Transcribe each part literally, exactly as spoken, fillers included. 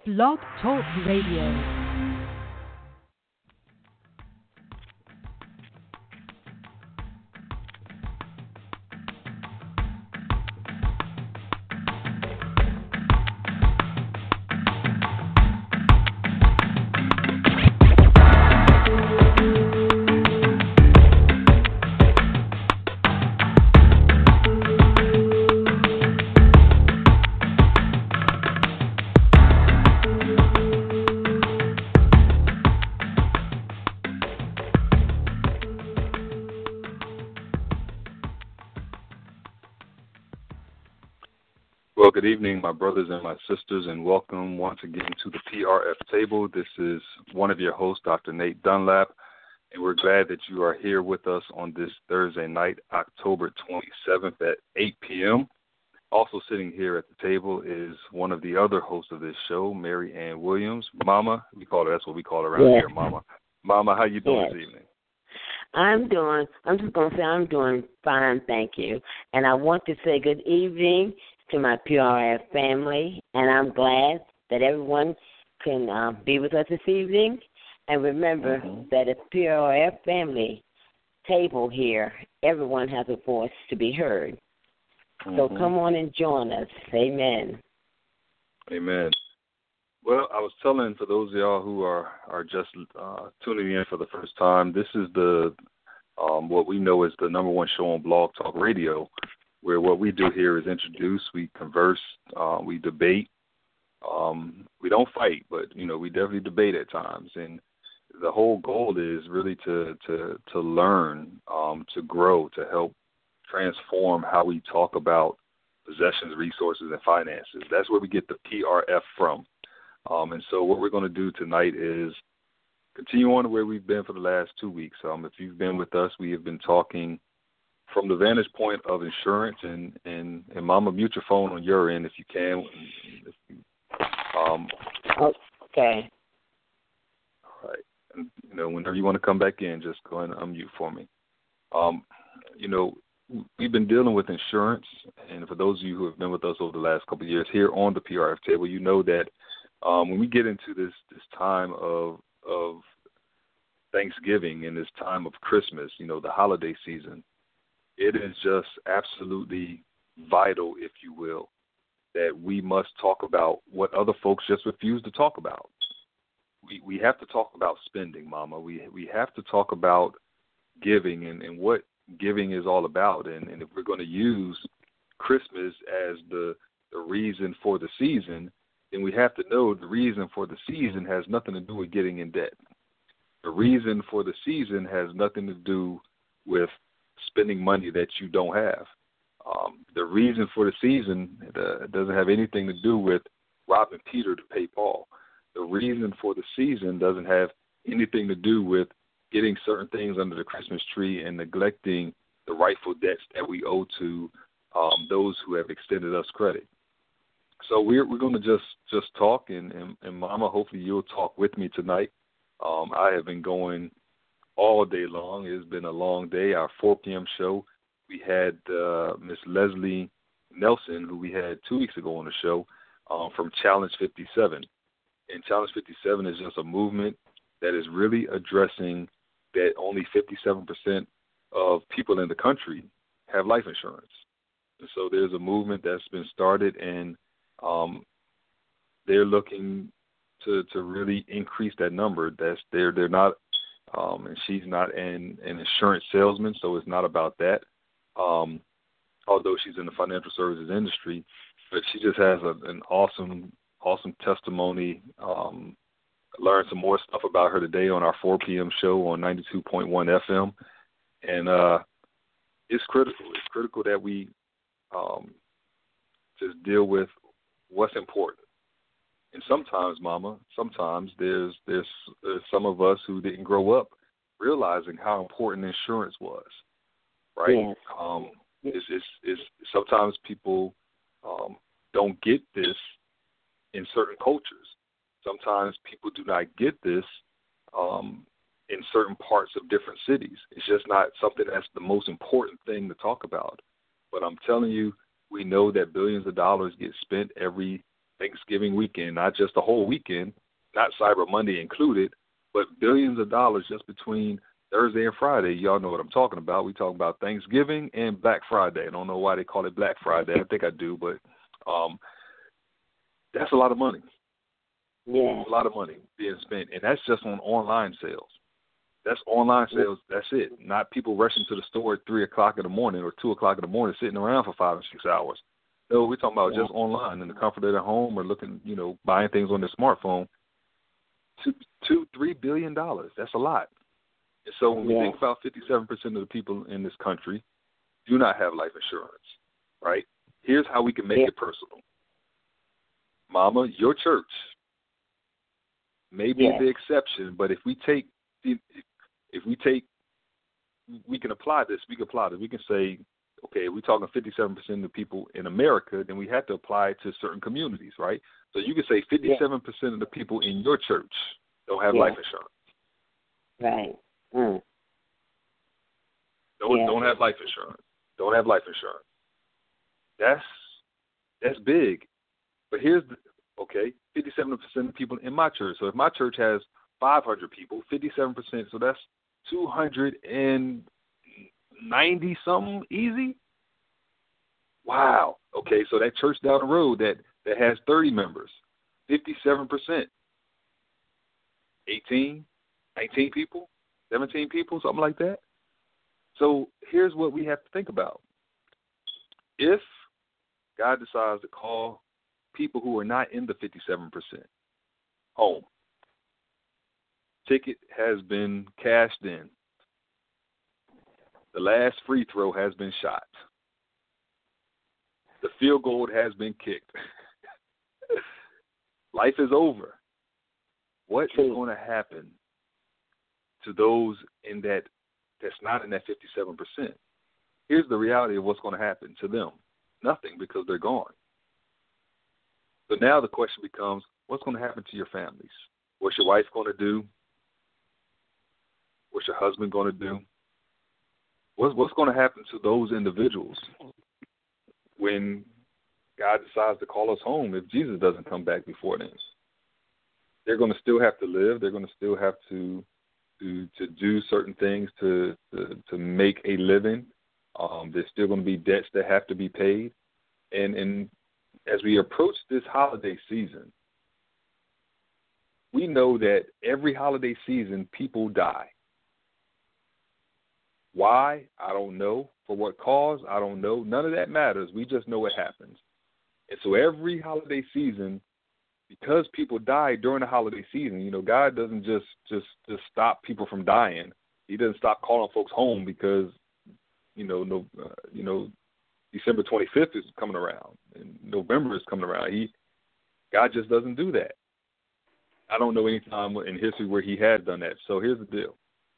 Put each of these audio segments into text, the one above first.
Blog Talk Radio. Well, good evening, my brothers and my sisters, and welcome once again to the P R F Table. This is one of your hosts, Doctor Nate Dunlap, and we're glad that you are here with us on this Thursday night, October twenty-seventh at eight p.m. Also sitting here at the table is one of the other hosts of this show, Mary Ann Williams. Mama, we call her, that's what we call her around Yes. here, Mama. Mama, how you doing Yes. this evening? I'm doing, I'm just going to say I'm doing fine, thank you. And I want to say good evening to my P R F family, and I'm glad that everyone can uh, be with us this evening. And remember Mm-hmm. that at P R F family table here, everyone has a voice to be heard. Mm-hmm. So come on and join us. Amen. Amen. Well, I was telling for those of y'all who are are just uh, tuning in for the first time, this is the um, what we know is the number one show on Blog Talk Radio, where what we do here is introduce, we converse, uh, we debate. Um, we don't fight, but you know we definitely debate at times, and the whole goal is really to to to learn, um, to grow, to help transform how we talk about possessions, resources, and finances. That's where we get the P R F from. Um, and so what we're going to do tonight is continue on where we've been for the last two weeks. Um, if you've been with us, we have been talking from the vantage point of insurance, and, and, and Mama, mute your phone on your end if you can. If you, um, Okay. all right. And, you know, whenever you want to come back in, just go ahead and unmute for me. Um, you know, we've been dealing with insurance, and for those of you who have been with us over the last couple of years here on the P R F table, you know that Um, when we get into this, this time of of Thanksgiving and this time of Christmas, you know, the holiday season, it is just absolutely vital, if you will, that we must talk about what other folks just refuse to talk about. We we have to talk about spending, Mama. We we have to talk about giving and, and what giving is all about. And, and if we're going to use Christmas as the the reason for the season, then we have to know the reason for the season has nothing to do with getting in debt. The reason for the season has nothing to do with spending money that you don't have. Um, the reason for the season uh, doesn't have anything to do with robbing Peter to pay Paul. The reason for the season doesn't have anything to do with getting certain things under the Christmas tree and neglecting the rightful debts that we owe to um, those who have extended us credit. So we're we're going to just, just talk, and, and, and Mama, hopefully you'll talk with me tonight. Um, I have been going all day long. It's been a long day. Our four p.m. show, we had uh, Miss Leslie Nelson, who we had two weeks ago on the show, um, from Challenge fifty-seven. And Challenge fifty-seven is just a movement that is really addressing that only fifty-seven percent of people in the country have life insurance. And so there's a movement that's been started, and Um, they're looking to, to really increase that number. That's they're they're not, um, and she's not an, an insurance salesman, so it's not about that. Um, although she's in the financial services industry, but she just has a, an awesome awesome testimony. Um, learned some more stuff about her today on our four p.m. show on ninety-two point one F M, and uh, it's critical. It's critical that we um, just deal with what's important. And sometimes, Mama, sometimes there's, there's there's some of us who didn't grow up realizing how important insurance was, right? Yes. Um, it's, it's, it's, sometimes people um, don't get this in certain cultures. Sometimes people do not get this um, in certain parts of different cities. It's just not something that's the most important thing to talk about. But I'm telling you, we know that billions of dollars get spent every Thanksgiving weekend, not just the whole weekend, not Cyber Monday included, but billions of dollars just between Thursday and Friday. Y'all know what I'm talking about. We talking about Thanksgiving and Black Friday. I don't know why they call it Black Friday. I think I do, but um, that's a lot of money. Yeah. A lot of money being spent, and that's just on online sales. That's online sales. That's it. Not people rushing to the store at three o'clock in the morning or two o'clock in the morning, sitting around for five or six hours. No, we're talking about yeah. just online in the comfort of their home or looking, you know, buying things on their smartphone. Two, two, three billion dollars. That's a lot. And so when we yeah. think about fifty-seven percent of the people in this country do not have life insurance, right? Here's how we can make yeah. it personal. Mama, your church may be yes. the exception, but if we take if we take we can apply this. We can apply this. We can say, okay, we're talking fifty-seven percent of the people in America, then we have to apply it to certain communities, right? So you can say fifty-seven percent yeah. of the people in your church don't have yeah. life insurance. Right. Mm. Don't yeah. don't have life insurance. Don't have life insurance. That's that's big. But here's the okay, fifty-seven percent of people in my church. So if my church has five hundred people, fifty-seven percent, so that's two hundred ninety something easy. Wow. Okay, so that church down the road that, that has thirty members, fifty-seven percent, eighteen, nineteen people, seventeen people, something like that. So here's what we have to think about. If God decides to call people who are not in the fifty-seven percent home, ticket has been cashed in. The last free throw has been shot. The field goal has been kicked. Life is over. What is going to happen to those in that that's not in that fifty-seven percent? Here's the reality of what's going to happen to them. Nothing, because they're gone. So now the question becomes, what's going to happen to your families? What's your wife going to do? What's your husband going to do? What's, what's going to happen to those individuals when God decides to call us home if Jesus doesn't come back before then? They're going to still have to live. They're going to still have to to, to do certain things to, to, to make a living. Um, there's still going to be debts that have to be paid. And, and as we approach this holiday season, we know that every holiday season people die. Why? I don't know. For what cause? I don't know. None of that matters. We just know it happens. And so every holiday season, because people die during the holiday season, you know, God doesn't just, just, just stop people from dying. He doesn't stop calling folks home because, you know, no, uh, you know, December twenty-fifth is coming around and November is coming around. He, God just doesn't do that. I don't know any time in history where he has done that. So here's the deal.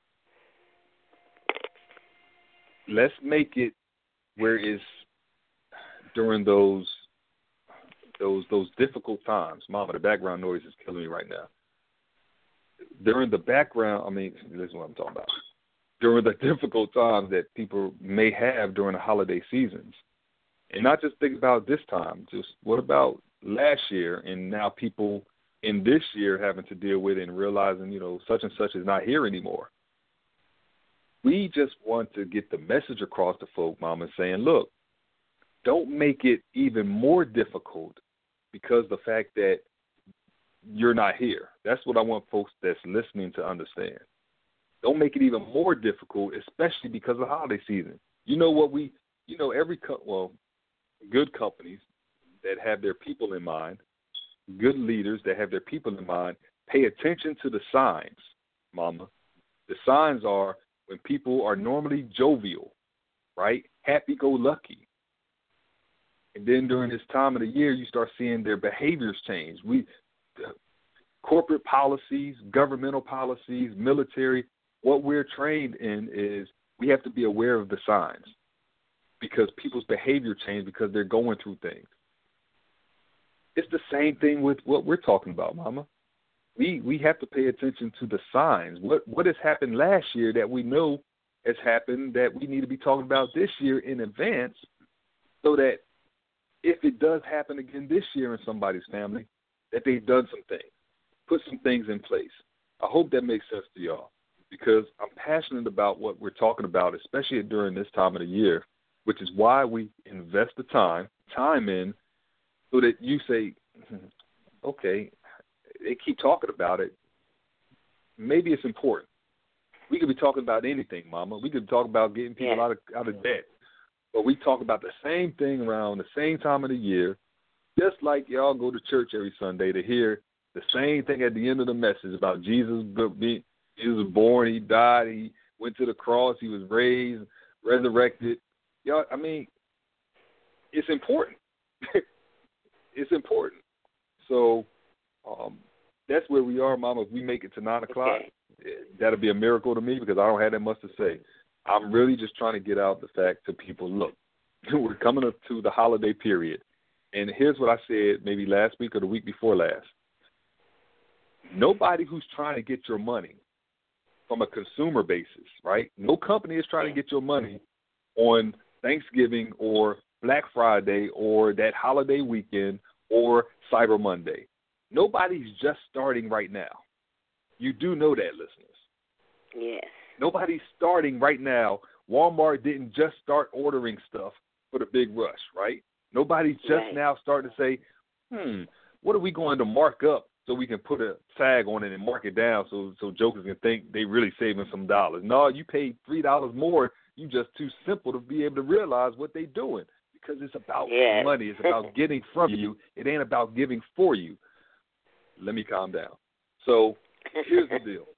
Let's make it where it's during those those those difficult times. Mama, the background noise is killing me right now. During the background, I mean, listen to what I'm talking about. During the difficult times that people may have during the holiday seasons. And not just think about this time, just what about last year and now people in this year having to deal with it and realizing, you know, such and such is not here anymore. We just want to get the message across to folk, Mama, saying, look, don't make it even more difficult because the fact that you're not here. That's what I want folks that's listening to understand. Don't make it even more difficult, especially because of the holiday season. You know what we, you know, every, co- well, good companies that have their people in mind, good leaders that have their people in mind, pay attention to the signs, Mama. The signs are when people are normally jovial, right, happy-go-lucky. And then during this time of the year, you start seeing their behaviors change. We, corporate policies, governmental policies, military, what we're trained in is we have to be aware of the signs because people's behavior change because they're going through things. It's the same thing with what we're talking about, Mama. We we have to pay attention to the signs. What what has happened last year that we know has happened that we need to be talking about this year in advance so that if it does happen again this year in somebody's family, that they've done some things, put some things in place. I hope that makes sense to y'all, because I'm passionate about what we're talking about, especially during this time of the year, which is why we invest the time, time in, so that you say, okay, they keep talking about it. Maybe it's important. We could be talking about anything, Mama. We could talk about getting people yeah. out of out of debt. But we talk about the same thing around the same time of the year, just like y'all go to church every Sunday to hear the same thing at the end of the message about Jesus being, he was born, he died, he went to the cross, he was raised, resurrected. Y'all, I mean, it's important. It's important. So um, that's where we are, Mama. If we make it to nine o'clock, Okay. that'll be a miracle to me, because I don't have that much to say. I'm really just trying to get out the fact to people, look, we're coming up to the holiday period. And here's what I said maybe last week or the week before last. Nobody who's trying to get your money from a consumer basis, right? No company is trying to get your money on Thanksgiving or Black Friday or that holiday weekend or Cyber Monday. Nobody's just starting right now. You do know that, listeners. Yes. Nobody's starting right now. Walmart didn't just start ordering stuff for the big rush, right? Nobody's just right. now starting to say, hmm, what are we going to mark up so we can put a tag on it and mark it down so so jokers can think they really saving some dollars. No, you paid three dollars more. You just too simple to be able to realize what they're doing, because it's about yes. money. It's about getting from you. It ain't about giving for you. Let me calm down. So here's the deal.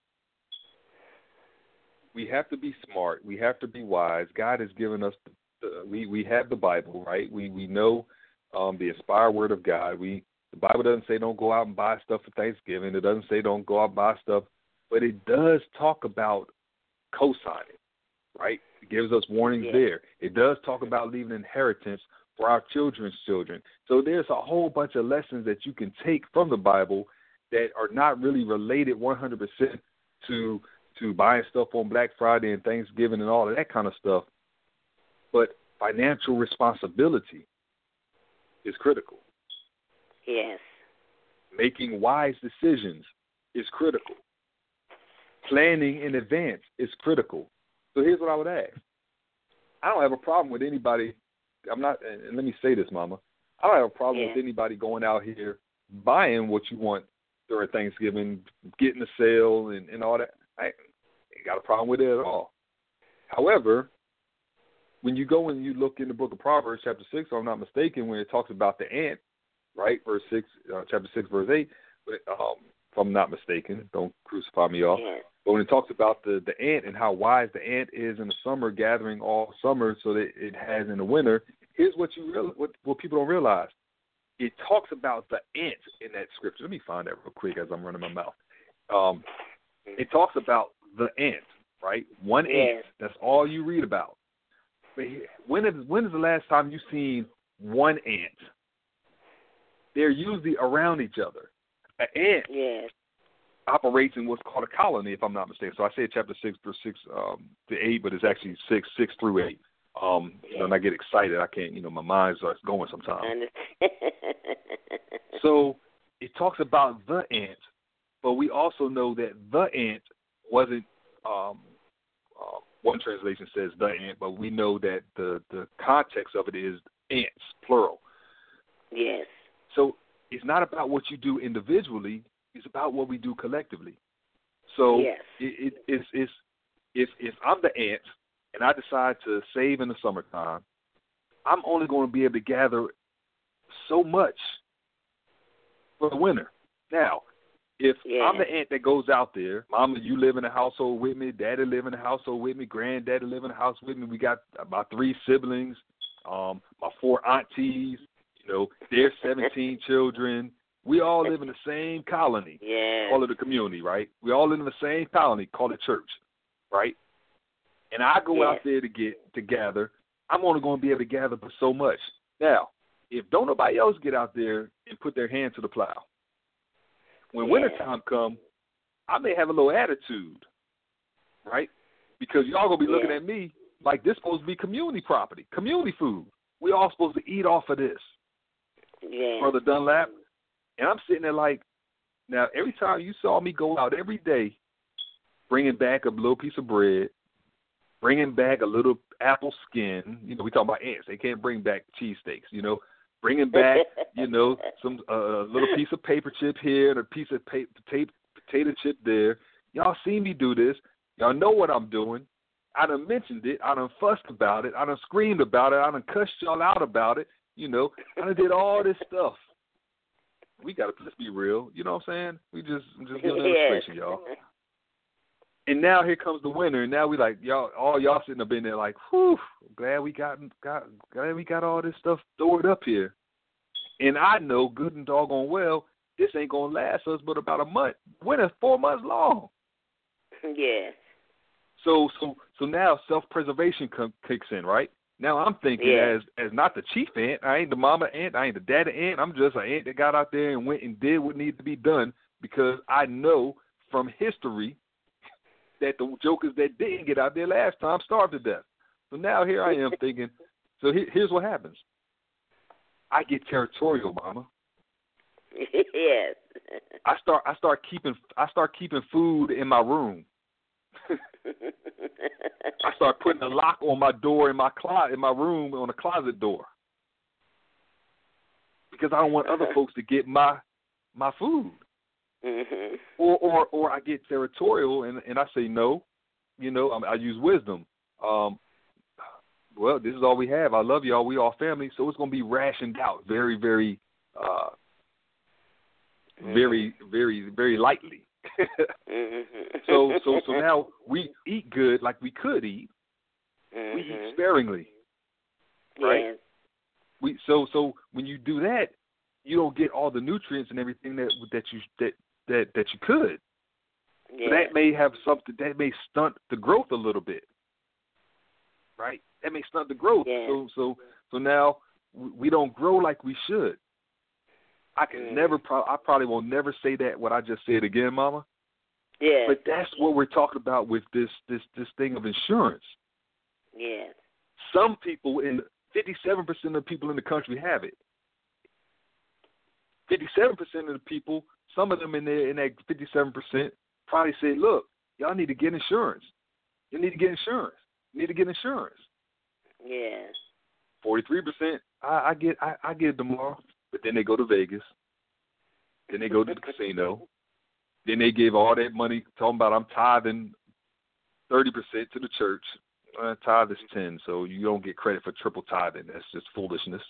We have to be smart. We have to be wise. God has given us, the, the, we, we have the Bible, right? We we know um, the inspired word of God. We The Bible doesn't say don't go out and buy stuff for Thanksgiving. It doesn't say don't go out and buy stuff. But it does talk about co-signing, right? It gives us warnings yeah. there. It does talk about leaving inheritance for our children's children. So there's a whole bunch of lessons that you can take from the Bible that are not really related one hundred percent to to buying stuff on Black Friday and Thanksgiving and all of that kind of stuff. But financial responsibility is critical. Yes. Making wise decisions is critical. Planning in advance is critical. So here's what I would ask. I don't have a problem with anybody. I'm not, and let me say this, Mama. I don't have a problem yeah. with anybody going out here buying what you want during Thanksgiving, getting the sale and, and all that. I ain't got a problem with it at all. However, when you go and you look in the book of Proverbs, chapter six, if I'm not mistaken, when it talks about the ant, right, verse six, uh, chapter six, verse eight, but, um, if I'm not mistaken, don't crucify me off. Yeah. But when it talks about the, the ant and how wise the ant is in the summer, gathering all summer so that it has in the winter, here's what you real, what, what people don't realize. It talks about the ant in that scripture. Let me find that real quick as I'm running my mouth. Um, it talks about the ant, right? One Yeah. ant. That's all you read about. But when is when is the last time you've seen one ant? They're usually around each other. An ant Yes. operates in what's called a colony, if I'm not mistaken. So I said chapter six through six um, to eight, but it's actually six six through eight. Um, you know, and I get excited. I can't, you know, my mind starts going sometimes. So it talks about the ant, but we also know that the ant wasn't. Um, uh, one translation says the ant, but we know that the the context of it is ants, plural. Yes. So it's not about what you do individually; it's about what we do collectively. So yes. it, it, it's, it's if if I'm the ant and I decide to save in the summertime, I'm only going to be able to gather so much for the winter. Now, if yeah. I'm the ant that goes out there, Mama, you live in a household with me, Daddy live in a household with me, Granddaddy live in a house with me. We got my three siblings, um, my four aunties. You know, there's seventeen children. We all live in the same colony. Yeah. Call it a community, right? We all live in the same colony. Call it church, right? And I go yes. out there to get to gather. I'm only going to be able to gather for so much. Now, if don't nobody else get out there and put their hand to the plow, when yeah. wintertime come, I may have a little attitude, right? Because y'all going to be looking yeah. at me like this supposed to be community property, community food. We all supposed to eat off of this. Yeah. Brother Dunlap. And I'm sitting there like, now, every time you saw me go out every day, bringing back a little piece of bread, bringing back a little apple skin. You know, we talking about ants. They can't bring back cheesesteaks, you know. Bringing back, you know, some a uh, little piece of paper chip here and a piece of pa- potato, potato chip there. Y'all see me do this. Y'all know what I'm doing. I done mentioned it. I done fussed about it. I done screamed about it. I done cussed y'all out about it. You know, I done did all this stuff. We got to, let's be real. You know what I'm saying? We just, I'm just giving an illustration, y'all. And now here comes the winter, and now we like, y'all, all y'all sitting up in there like, whew, glad we got, got, glad we got all this stuff stored up here. And I know good and doggone well, this ain't going to last us but about a month. Winter's four months long. Yes. So, so, so now self-preservation com- kicks in, right? Now I'm thinking yeah. as as not the chief ant. I ain't the mama ant. I ain't the daddy ant. I'm just an ant that got out there and went and did what needed to be done because I know from history that the jokers that didn't get out there last time starved to death. So now here I am thinking, so he, here's what happens. I get territorial, mama. Yes. I start I start keeping I start keeping food in my room. I start putting a lock on my door in my closet, in my room, on the closet door, because I don't want other folks to get my my food. Mm-hmm. Or, or, or I get territorial and, and I say no. You know, I, I use wisdom. Um, well, this is all we have. I love y'all. We all family, so it's going to be rationed out very, very, uh, mm-hmm. very, very, very lightly. mm-hmm. So, so, so now we eat good like we could eat. Mm-hmm. We eat sparingly, right? Yes. We so so when you do that, you don't get all the nutrients and everything that that you that that, that you could. Yes. So that may have something that may stunt the growth a little bit, right? That may stunt the growth. Yes. So so so now we don't grow like we should. I can mm. never, pro- I probably will never say that what I just said again, Mama. Yeah. But that's what we're talking about with this this this thing of insurance. Yes. Some people, in fifty-seven percent of the people in the country have it. fifty-seven percent of the people, some of them in there in that fifty-seven percent probably say, look, y'all need to get insurance. You need to get insurance. You need to get insurance. Yes. forty-three percent, I, I get I, I get it tomorrow. But then they go to Vegas. Then they go to the casino. Then they give all that money, talking about I'm tithing thirty percent to the church. Uh, tithe is ten, so you don't get credit for triple tithing. That's just foolishness.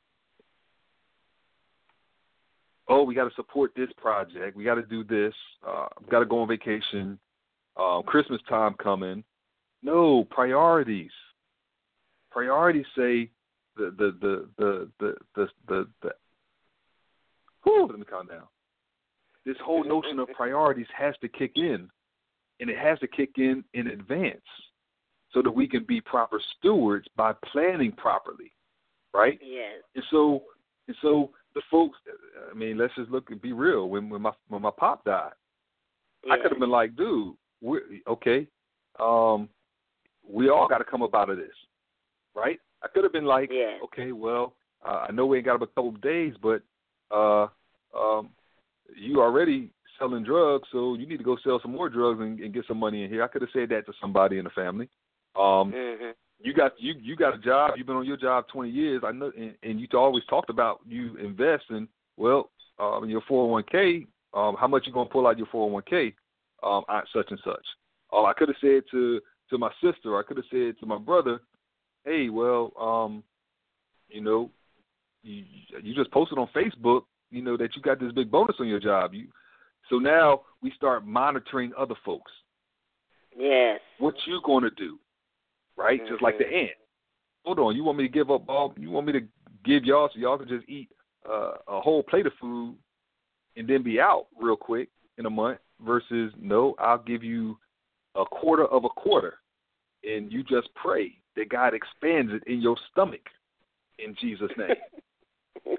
Oh, we got to support this project. We got to do this. Uh, we got to go on vacation. Uh, Christmas time coming. No, priorities. Priorities say the the the the the the the, the whew, let me calm down. This whole notion of priorities has to kick in, and it has to kick in in advance so that we can be proper stewards by planning properly, right? Yes. And so, and so the folks, I mean, let's just look and be real. When when my when my pop died, yes. I could have been like, dude, we're, okay, um, we all got to come up out of this, right? I could have been like, yes. okay, well, uh, I know we ain't got but a couple of days, but uh, um, you already selling drugs, so you need to go sell some more drugs and, and get some money in here. I could have said that to somebody in the family. Um, mm-hmm. You got you you got a job. You've been on your job twenty years. I know, and, and you always talked about you investing. Well, um, your four oh one k. Um, how much you gonna pull out your four oh one k? Um, at such and such. Uh, I could have said to to my sister. I could have said to my brother, hey, well, um, you know, you you just posted on Facebook, you know, that you got this big bonus on your job. You so now we start monitoring other folks. Yes. What you gonna do? Right? Mm-hmm. Just like the ant. Hold on, you want me to give up all, you want me to give y'all so y'all can just eat uh, a whole plate of food and then be out real quick in a month versus, no, I'll give you a quarter of a quarter and you just pray that God expands it in your stomach in Jesus' name.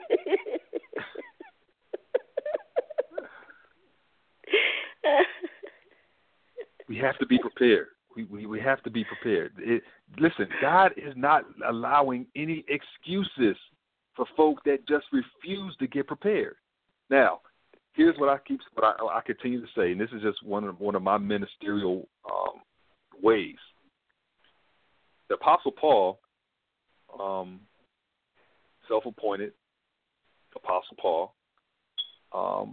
We have to be prepared. We, we we have to be prepared. It, listen, God is not allowing any excuses for folk that just refuse to get prepared. Now, here's what I keep, what I, I continue to say, and this is just one of one of my ministerial um, ways. The Apostle Paul, um, self-appointed Apostle Paul, um,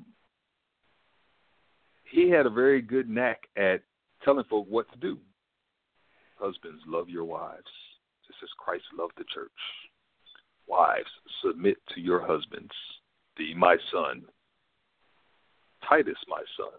he had a very good knack at telling folk what to do. Husbands, love your wives, just as Christ loved the church. Wives, submit to your husbands. Thee, my son. Titus, my son.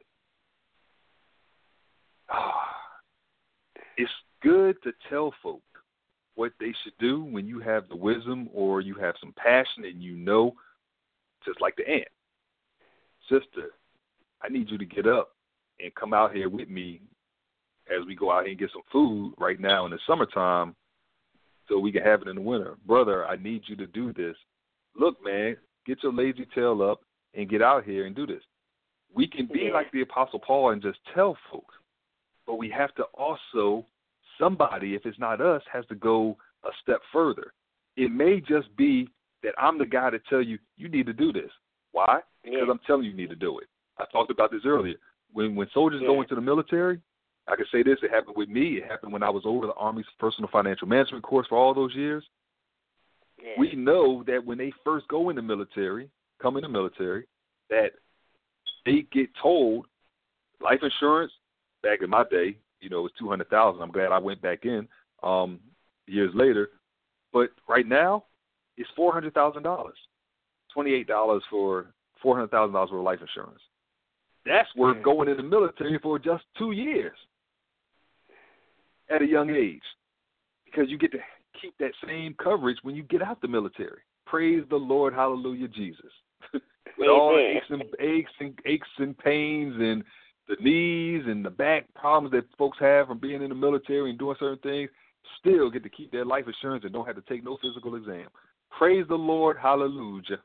Ah, it's good to tell folk what they should do when you have the wisdom or you have some passion and you know, just like the ant. Sister, I need you to get up and come out here with me as we go out here and get some food right now in the summertime so we can have it in the winter. Brother, I need you to do this. Look, man, get your lazy tail up and get out here and do this. We can be yeah. like the Apostle Paul and just tell folks, but we have to also, somebody, if it's not us, has to go a step further. It may just be that I'm the guy to tell you, you need to do this. Why? Because yeah. I'm telling you you need to do it. I talked about this earlier. When when soldiers yeah. go into the military, I can say this, it happened with me. It happened when I was over the Army's personal financial management course for all those years. Yeah. We know that when they first go in the military, come in the military, that they get told life insurance, back in my day, you know, it was two hundred thousand dollars. I'm glad I went back in um, years later. But right now, it's four hundred thousand dollars, twenty-eight dollars for four hundred thousand dollars worth of life insurance. That's worth going in the military for just two years at a young age, because you get to keep that same coverage when you get out the military. Praise the Lord, hallelujah, Jesus. With all the aches and, aches, and, aches and pains and the knees and the back problems that folks have from being in the military and doing certain things, still get to keep their life insurance and don't have to take no physical exam. Praise the Lord, hallelujah.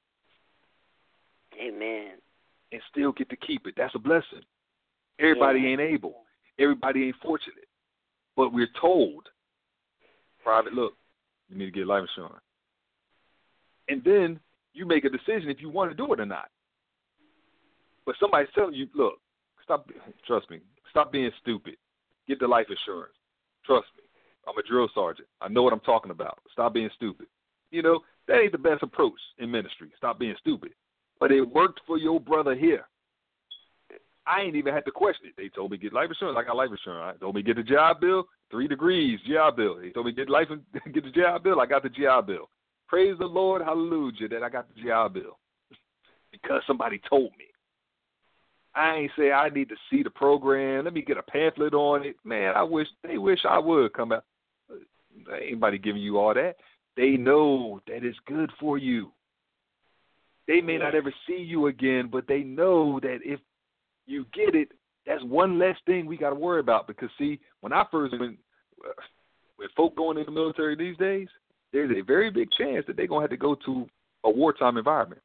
Amen. And still get to keep it. That's a blessing. Everybody yeah. ain't able. Everybody ain't fortunate. But we're told, private, look, you need to get life insurance. And then you make a decision if you want to do it or not. But somebody's telling you, look, stop, trust me, stop being stupid. Get the life insurance. Trust me. I'm a drill sergeant. I know what I'm talking about. Stop being stupid. You know, that ain't the best approach in ministry. Stop being stupid. But it worked for your brother here. I ain't even had to question it. They told me get life insurance. I got life insurance. They told me get the G I Bill. Three degrees, G I Bill. They told me get life, get the G I Bill. I got the G I Bill. Praise the Lord, hallelujah, that I got the G I Bill because somebody told me. I ain't say I need to see the program. Let me get a pamphlet on it. Man, I wish they wish I would come out. Ain't anybody giving you all that. They know that it's good for you. They may not ever see you again, but they know that if you get it, that's one less thing we got to worry about. Because, see, when I first went, when folk going in the military these days, there's a very big chance that they're going to have to go to a wartime environment.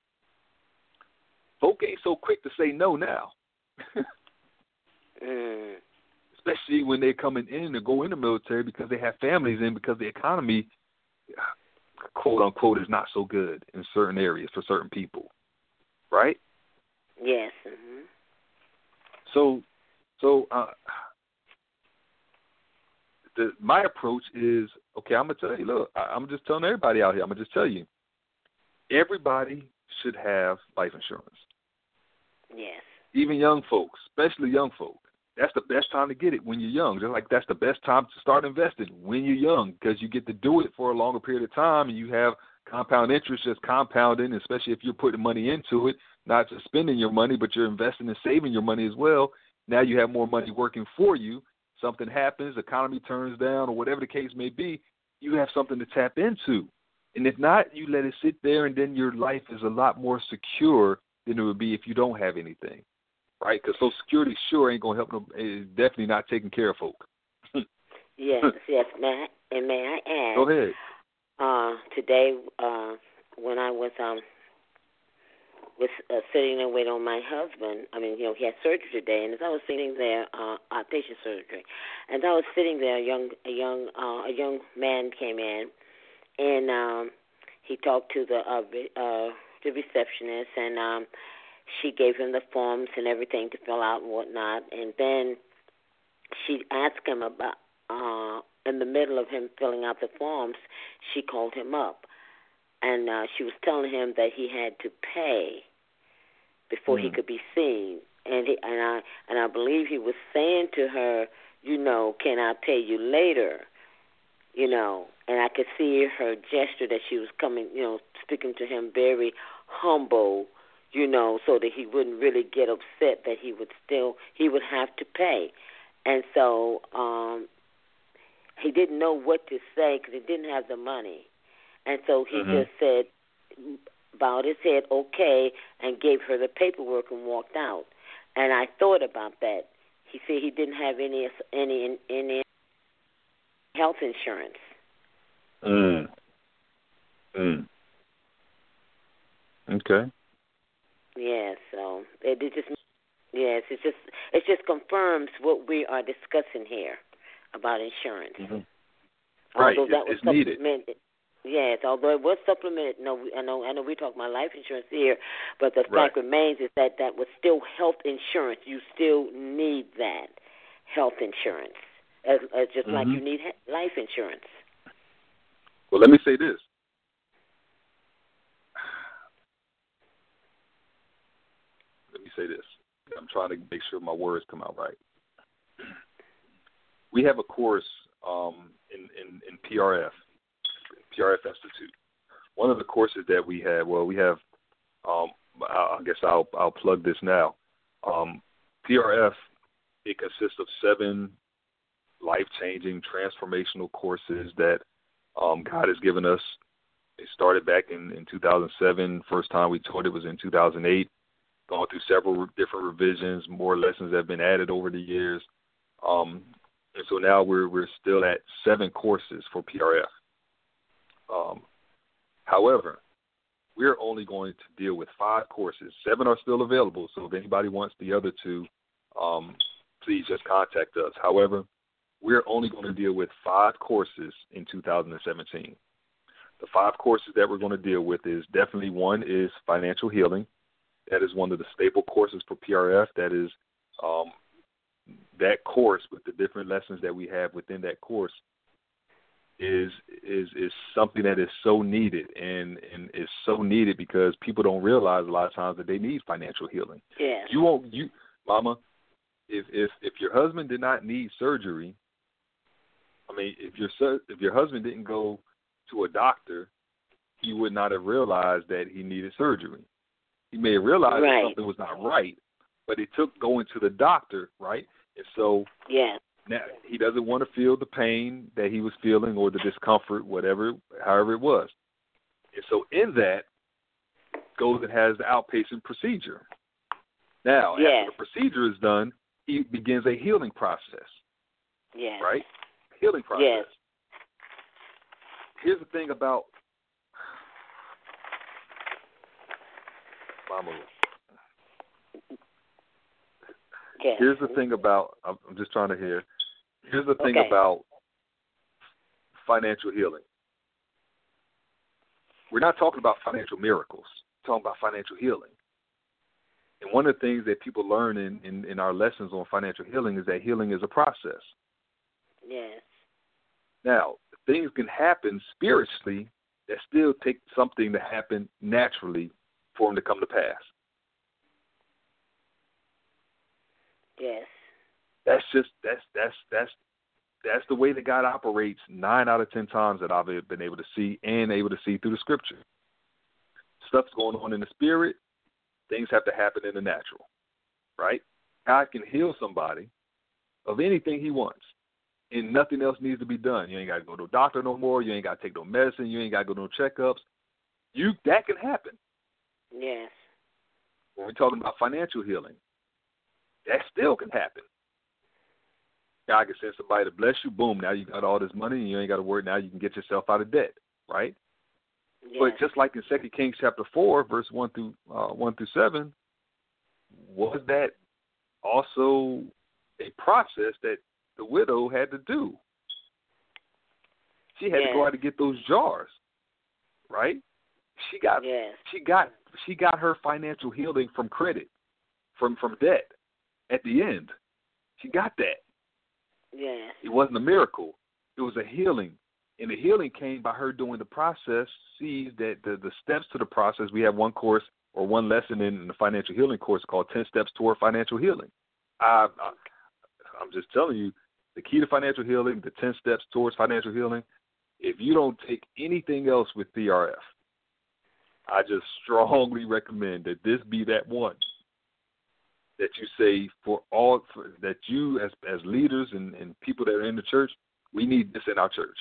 Folk ain't so quick to say no now. mm. Especially when they're coming in to go in the military because they have families in, because the economy, quote unquote, is not so good in certain areas for certain people, right? Yes. Mm-hmm. So, so uh, the, my approach is, okay, I'm gonna tell you. Look, I, I'm just telling everybody out here. I'm gonna just tell you, everybody should have life insurance. Yes. Even young folks, especially young folk. That's the best time to get it when you're young. Just like that's the best time to start investing when you're young, because you get to do it for a longer period of time, and you have compound interest just compounding, especially if you're putting money into it, not just spending your money, but you're investing and saving your money as well. Now you have more money working for you. Something happens, the economy turns down, or whatever the case may be, you have something to tap into. And if not, you let it sit there, and then your life is a lot more secure than it would be if you don't have anything. Right, because Social Security sure ain't gonna help them. It's definitely not taking care of folk. yes, yes, Matt. And may I add? Go ahead. Uh, today, uh, when I was um was uh, sitting there waiting on my husband, I mean, you know, he had surgery today, and as I was sitting there, uh, outpatient surgery, and as I was sitting there, a young a young uh, a young man came in, and um, he talked to the uh, re- uh, the receptionist, and um, she gave him the forms and everything to fill out and whatnot. And then she asked him about, uh, in the middle of him filling out the forms, she called him up, and uh, she was telling him that he had to pay before mm. he could be seen. And he, and I and I believe he was saying to her, you know, can I pay you later? You know, and I could see her gesture that she was coming, you know, speaking to him very humble, you know, so that he wouldn't really get upset that he would still, he would have to pay. And so um, he didn't know what to say because he didn't have the money. And so he mm-hmm. just said, bowed his head, okay, and gave her the paperwork and walked out. And I thought about that. He said he didn't have any any any health insurance. Mm. Mm. Okay. Yeah. So it, it just yes, it just it just confirms what we are discussing here about insurance. Mm-hmm. Right. Although that it's, was it's needed. Yes, although it was supplemented. No, I know, I know. We talk about life insurance here, but the right. fact remains is that that was still health insurance. You still need that health insurance, as, as just mm-hmm. like you need life insurance. Well, let me say this. Let me say this. I'm trying to make sure my words come out right. We have a course um, in, in, in P R F. P R F Institute. One of the courses that we have, well, we have, um, I guess I'll I'll plug this now. Um, P R F, it consists of seven life-changing, transformational courses that um, God has given us. It started back in, in two thousand seven. First time we taught it was in two thousand eight. Gone through several different revisions. More lessons have been added over the years. Um, and so now we're we're still at seven courses for P R F. Um, however, we're only going to deal with five courses. Seven are still available, so if anybody wants the other two, um, please just contact us. However, we're only going to deal with five courses in two thousand seventeen. The five courses that we're going to deal with is definitely one is financial healing. That is one of the staple courses for P R F. That is um, that course with the different lessons that we have within that course. is is is something that is so needed and, and is so needed because people don't realize a lot of times that they need financial healing. Yeah. You won't you Mama, if if if your husband did not need surgery, I mean if your if your husband didn't go to a doctor, he would not have realized that he needed surgery. He may have realized right. that something was not right, but it took going to the doctor, right? And so yeah. Now, he doesn't want to feel the pain that he was feeling or the discomfort, whatever, however it was. And so in that goes and has the outpatient procedure. Now, yes. after the procedure is done, he begins a healing process. Yes. Right? Healing process. Yes. Here's the thing about Mama. Yes. Here's the thing about, I'm just trying to hear, here's the thing okay. about financial healing. We're not talking about financial miracles. We're talking about financial healing. And one of the things that people learn in, in, in our lessons on financial healing is that healing is a process. Yes. Now, things can happen spiritually that still take something to happen naturally for them to come to pass. Yes. That's just that's that's that's that's the way that God operates nine out of ten times that I've been able to see and able to see through the scripture. Stuff's going on in the spirit, things have to happen in the natural. Right? God can heal somebody of anything he wants. And nothing else needs to be done. You ain't gotta go to a doctor no more, you ain't gotta take no medicine, you ain't gotta go to no checkups. You that can happen. Yes. When we're talking about financial healing, that still can happen. God can send somebody to bless you. Boom, now you got all this money and you ain't got to worry. Now you can get yourself out of debt, right? Yes. But just like in Second Kings chapter four, verse one through uh, one through seven, was that also a process that the widow had to do? She had yes. to go out to get those jars, right? She got yes. she got she got her financial healing from credit, from from debt. At the end, she got that. Yes. It wasn't a miracle. It was a healing. And the healing came by her doing the process, sees that the, the steps to the process. We have one course or one lesson in the financial healing course called ten Steps Toward Financial Healing. I, I, I'm just telling you, the key to financial healing, the ten steps towards financial healing, if you don't take anything else with P R F, I just strongly recommend that this be that one that you say for all, for, that you as as leaders and, and people that are in the church, we need this in our church.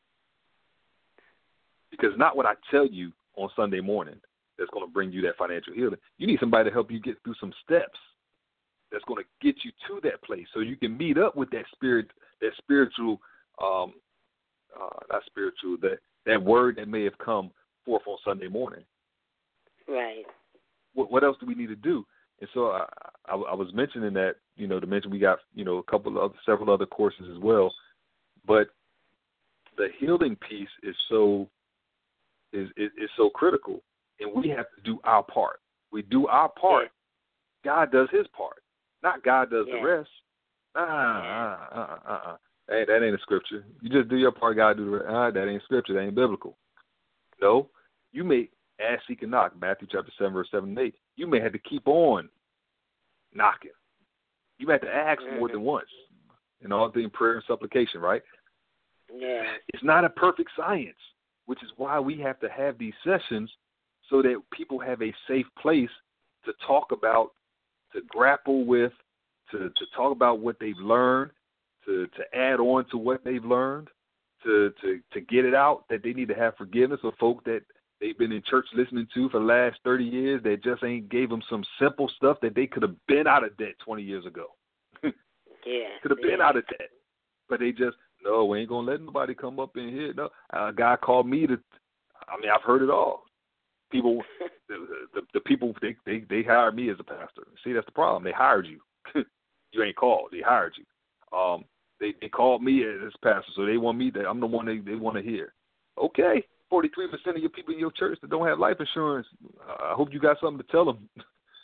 Because not what I tell you on Sunday morning that's going to bring you that financial healing. You need somebody to help you get through some steps that's going to get you to that place so you can meet up with that spirit, that spiritual, um, uh, not spiritual, that, that word that may have come forth on Sunday morning. Right. What, what else do we need to do? And so I, I, I was mentioning that, you know, to mention we got, you know, a couple of several other courses as well, but the healing piece is so is, is, is so critical, and we have to do our part. We do our part. Yeah. God does his part. Not God does yeah. the rest. Uh, uh, uh, uh, uh. Hey, that ain't a scripture. You just do your part, God do the rest. Uh, that ain't scripture. That ain't biblical. No, you may ask, seek, and knock. Matthew chapter seven, verse seven and eight. You may have to keep on knocking. You may have to ask mm-hmm. more than once. And all things prayer and supplication, right? Yeah. It's not a perfect science, which is why we have to have these sessions so that people have a safe place to talk about, to grapple with, to, to talk about what they've learned, to, to add on to what they've learned, to, to, to get it out, that they need to have forgiveness of folk that they've been in church listening to for the last thirty years that just ain't gave them some simple stuff that they could have been out of debt twenty years ago. Yeah. Could have been yeah. out of debt. But they just, no, we ain't going to let nobody come up in here. No, a guy called me to, I mean, I've heard it all. People, the, the, the people, they, they, they hired me as a pastor. See, that's the problem. They hired you. You ain't called. They hired you. Um, they, they called me as pastor, so they want me to, I'm the one they, they want to hear. Okay, forty-three percent of your people in your church that don't have life insurance, I hope you got something to tell them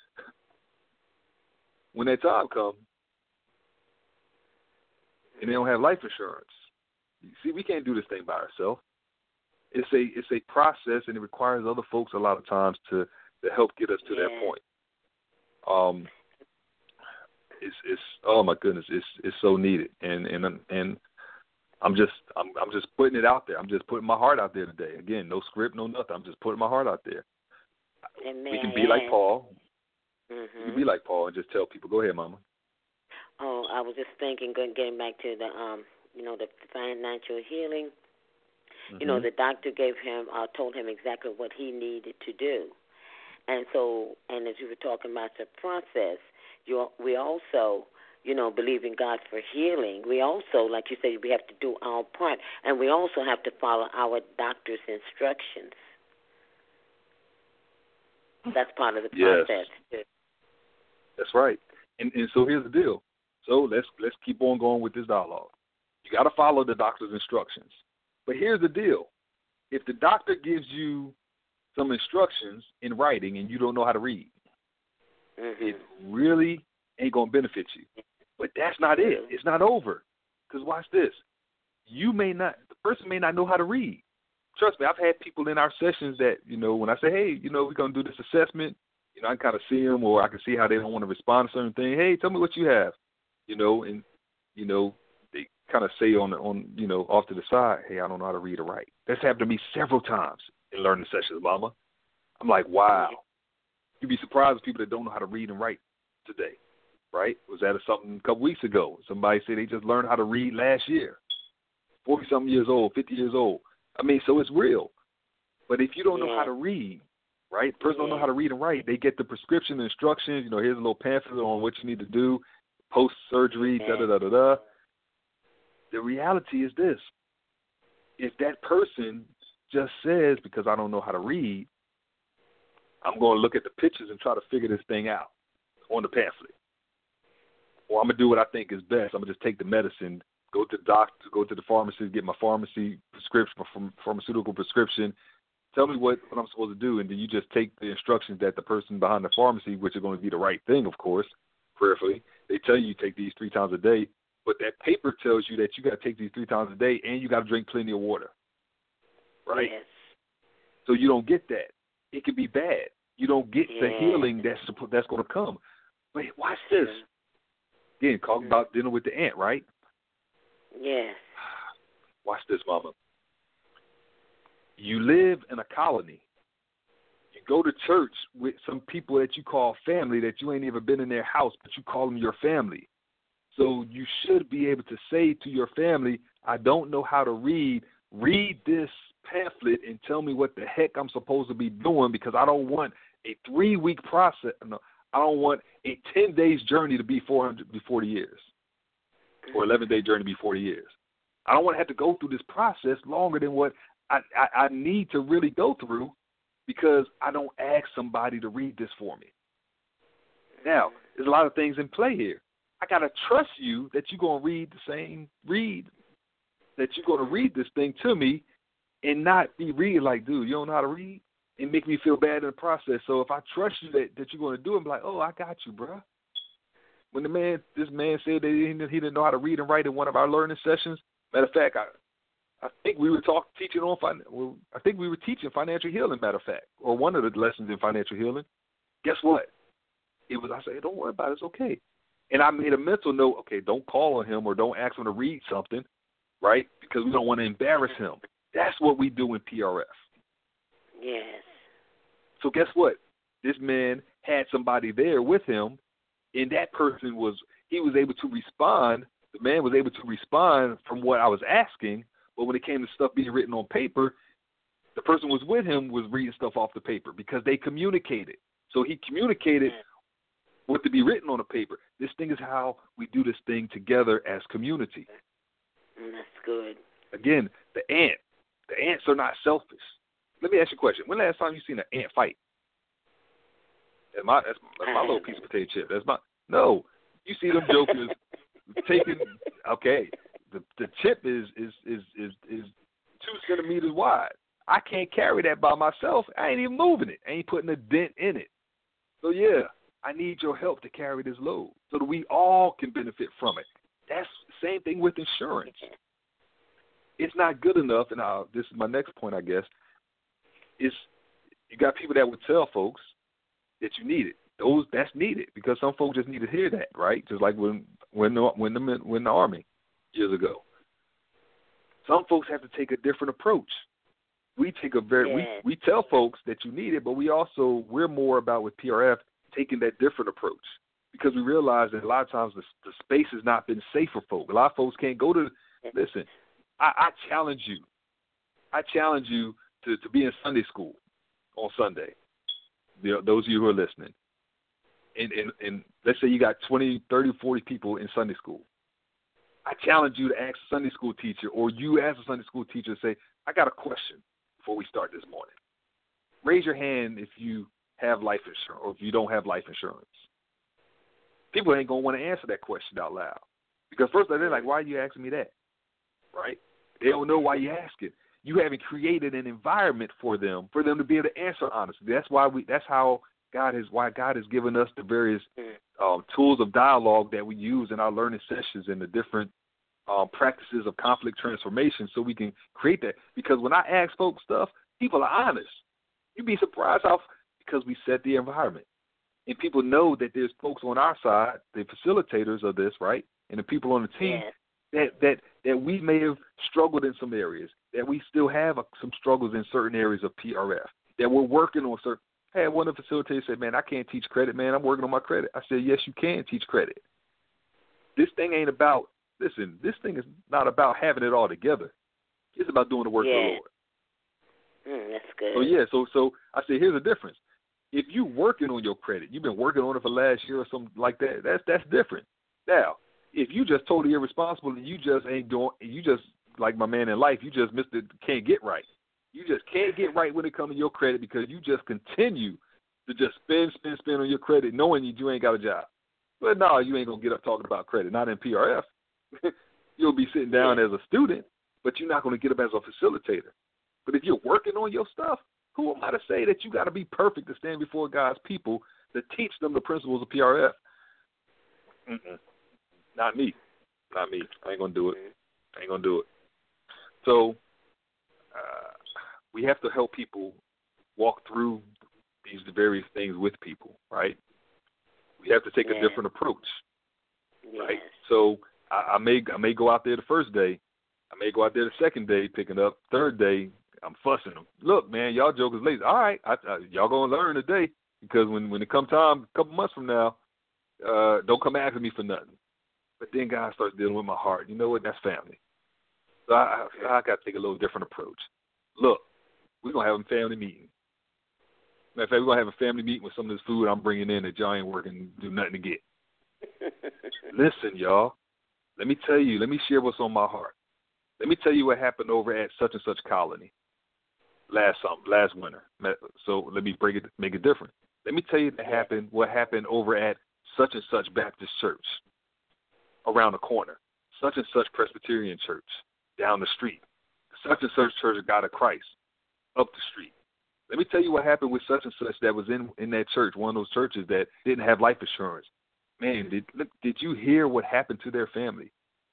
when that time comes. And they don't have life insurance. You see, we can't do this thing by ourselves. It's a it's a process, and it requires other folks a lot of times to, to help get us to yeah. that point. Um, it's it's oh my goodness, it's it's so needed, and and and I'm just I'm I'm just putting it out there. I'm just putting my heart out there today. Again, no script, no nothing. I'm just putting my heart out there. Amen. We can be like Paul. Mm-hmm. We can be like Paul and just tell people, "Go ahead, Mama." Oh, I was just thinking, getting back to the, um, you know, the financial healing. Mm-hmm. You know, the doctor gave him, uh, told him exactly what he needed to do, and so, and as you were talking about the process, you, we also, you know, believe in God for healing. We also, like you said, we have to do our part, and we also have to follow our doctor's instructions. That's part of the process. Yes. That's right. And, and so here's the deal. So let's let's keep on going with this dialogue. You got to follow the doctor's instructions. But here's the deal. If the doctor gives you some instructions in writing and you don't know how to read, mm-hmm. it really ain't going to benefit you. But that's not it. It's not over. Because watch this. You may not, the person may not know how to read. Trust me, I've had people in our sessions that, you know, when I say, hey, you know, we're going to do this assessment, you know, I can kind of see them, or I can see how they don't want to respond to certain things. Hey, tell me what you have, you know, and, you know, they kind of say on, on, you know, off to the side, hey, I don't know how to read or write. That's happened to me several times in learning sessions, Mama. I'm like, wow. You'd be surprised with people that don't know how to read and write today, right? Was that something a couple weeks ago? Somebody said they just learned how to read last year, forty-something years old, fifty years old. I mean, so it's real. But if you don't know how to read, right, the person don't know how to read and write, they get the prescription instructions, you know, here's a little pamphlet on what you need to do, post-surgery, da-da-da-da-da. The reality is this. If that person just says, because I don't know how to read, I'm going to look at the pictures and try to figure this thing out on the pamphlet. Or I'm going to do what I think is best. I'm going to just take the medicine, go to the doctor, go to the pharmacy, get my pharmacy prescription, pharmaceutical prescription, Tell me what, what I'm supposed to do, and then you just take the instructions that the person behind the pharmacy, which is going to be the right thing, of course, prayerfully, they tell you you take these three times a day, but that paper tells you that you got to take these three times a day and you got to drink plenty of water, right? Yes. So you don't get that. It can be bad. You don't get yes. the healing that's that's going to come. Wait, watch this. Again, talking mm-hmm. about dealing with the ant, right? Yes. Watch this, mama. You live in a colony. You go to church with some people that you call family that you ain't even been in their house, but you call them your family. So you should be able to say to your family, I don't know how to read. Read this pamphlet and tell me what the heck I'm supposed to be doing, because I don't want a three-week process. No, I don't want a ten days journey to be four hundred, be forty years, or eleven-day journey to be forty years. I don't want to have to go through this process longer than what I, I, I need to really go through, because I don't ask somebody to read this for me. Now, there's a lot of things in play here. I got to trust you that you're going to read the same read, that you're going to read this thing to me and not be reading like, dude, you don't know how to read, and make me feel bad in the process. So if I trust you that, that you're going to do it, I'm like, oh, I got you, bro. When the man, this man said that he didn't, he didn't know how to read and write in one of our learning sessions, matter of fact, I I think we were talking, teaching on, well, I think we were teaching financial healing, matter of fact, or one of the lessons in financial healing. Guess what? It was, I said, hey, don't worry about it, it's okay. And I made a mental note, okay, don't call on him or don't ask him to read something, right? Because we don't want to embarrass him. That's what we do in P R F. Yes. So guess what? This man had somebody there with him, and that person was, he was able to respond. The man was able to respond from what I was asking, but when it came to stuff being written on paper, the person was with him was reading stuff off the paper because they communicated. So he communicated what to be written on the paper. This thing is how we do this thing together as community. That's good. Again, the ant. The ants are not selfish. Let me ask you a question. When last time you seen an ant fight? That's my, that's my, my little piece of potato chip. That's my no. You see them jokers taking. Okay, the the chip is is is is is two centimeters wide. I can't carry that by myself. I ain't even moving it. I ain't putting a dent in it. So yeah, I need your help to carry this load so that we all can benefit from it. That's the same thing with insurance. It's not good enough, and I'll, this is my next point, I guess, is you got people that would tell folks that you need it. Those that's needed because some folks just need to hear that, right? Just like when when the when the when the Army years ago. Some folks have to take a different approach. We take a very yeah. we we tell folks that you need it, but we also we're more about with P R F taking that different approach because we realize that a lot of times the, the space has not been safe for folks. A lot of folks can't go to listen. I, I challenge you. I challenge you to, to be in Sunday school on Sunday. The, those of you who are listening. And, and, and let's say you got twenty, thirty, forty people in Sunday school. I challenge you to ask a Sunday school teacher or you as a Sunday school teacher say, I got a question before we start this morning. Raise your hand if you have life insurance or if you don't have life insurance. People ain't going to want to answer that question out loud. Because first they're like, why are you asking me that? Right? They don't know why you ask it. You haven't created an environment for them, for them to be able to answer honestly. That's why we. That's how God has. Why God has given us the various um, tools of dialogue that we use in our learning sessions and the different um, practices of conflict transformation, so we can create that. Because when I ask folks stuff, people are honest. You'd be surprised how because we set the environment, and people know that there's folks on our side, the facilitators of this, right, and the people on the team. Yeah. That, that that we may have struggled in some areas, that we still have a, some struggles in certain areas of P R F, that we're working on certain. I had one of the facilitators say, man, I can't teach credit, man. I'm working on my credit. I said, yes, you can teach credit. This thing ain't about, listen, this thing is not about having it all together. It's about doing the work yeah. of the Lord. Mm, that's good. So, yeah, so so I said, here's the difference. If you're working on your credit, you've been working on it for last year or something like that, that's that's different. Now, if you just totally irresponsible and you just ain't doing, you just, like my man in life, you just missed it, can't get right. You just can't get right when it comes to your credit because you just continue to just spend, spend, spend on your credit knowing you, you ain't got a job. But no, you ain't going to get up talking about credit, not in P R F. You'll be sitting down as a student, but you're not going to get up as a facilitator. But if you're working on your stuff, Who am I to say that you got to be perfect to stand before God's people to teach them the principles of P R F? Mm-mm. Not me. Not me. I ain't going to do it. I ain't going to do it. So uh, we have to help people walk through these various things with people, right? We have to take yeah. a different approach, yes. right? So I, I may I may go out there the first day. I may go out there the second day picking up. Third day, I'm fussing them. Look, man, y'all jokers lazy. All right, I, I, y'all going to learn today because when, when it come time, a couple months from now, uh, don't come after me for nothing. But then God starts dealing with my heart. You know what? That's family. So I, I, I got to take a little different approach. Look, we're going to have a family meeting. Matter of fact, we're going to have a family meeting with some of this food I'm bringing in that y'all ain't working, do nothing to get. Listen, y'all, let me tell you, let me share what's on my heart. Let me tell you what happened over at such and such colony last summer, last winter. So let me break it, make it different. Let me tell you what happened, what happened over at such and such Baptist church around the corner, such and such Presbyterian church down the street, such and such Church of God of Christ up the street. Let me tell you what happened with such and such that was in, in that church, one of those churches that didn't have life insurance. Man, did did you hear what happened to their family?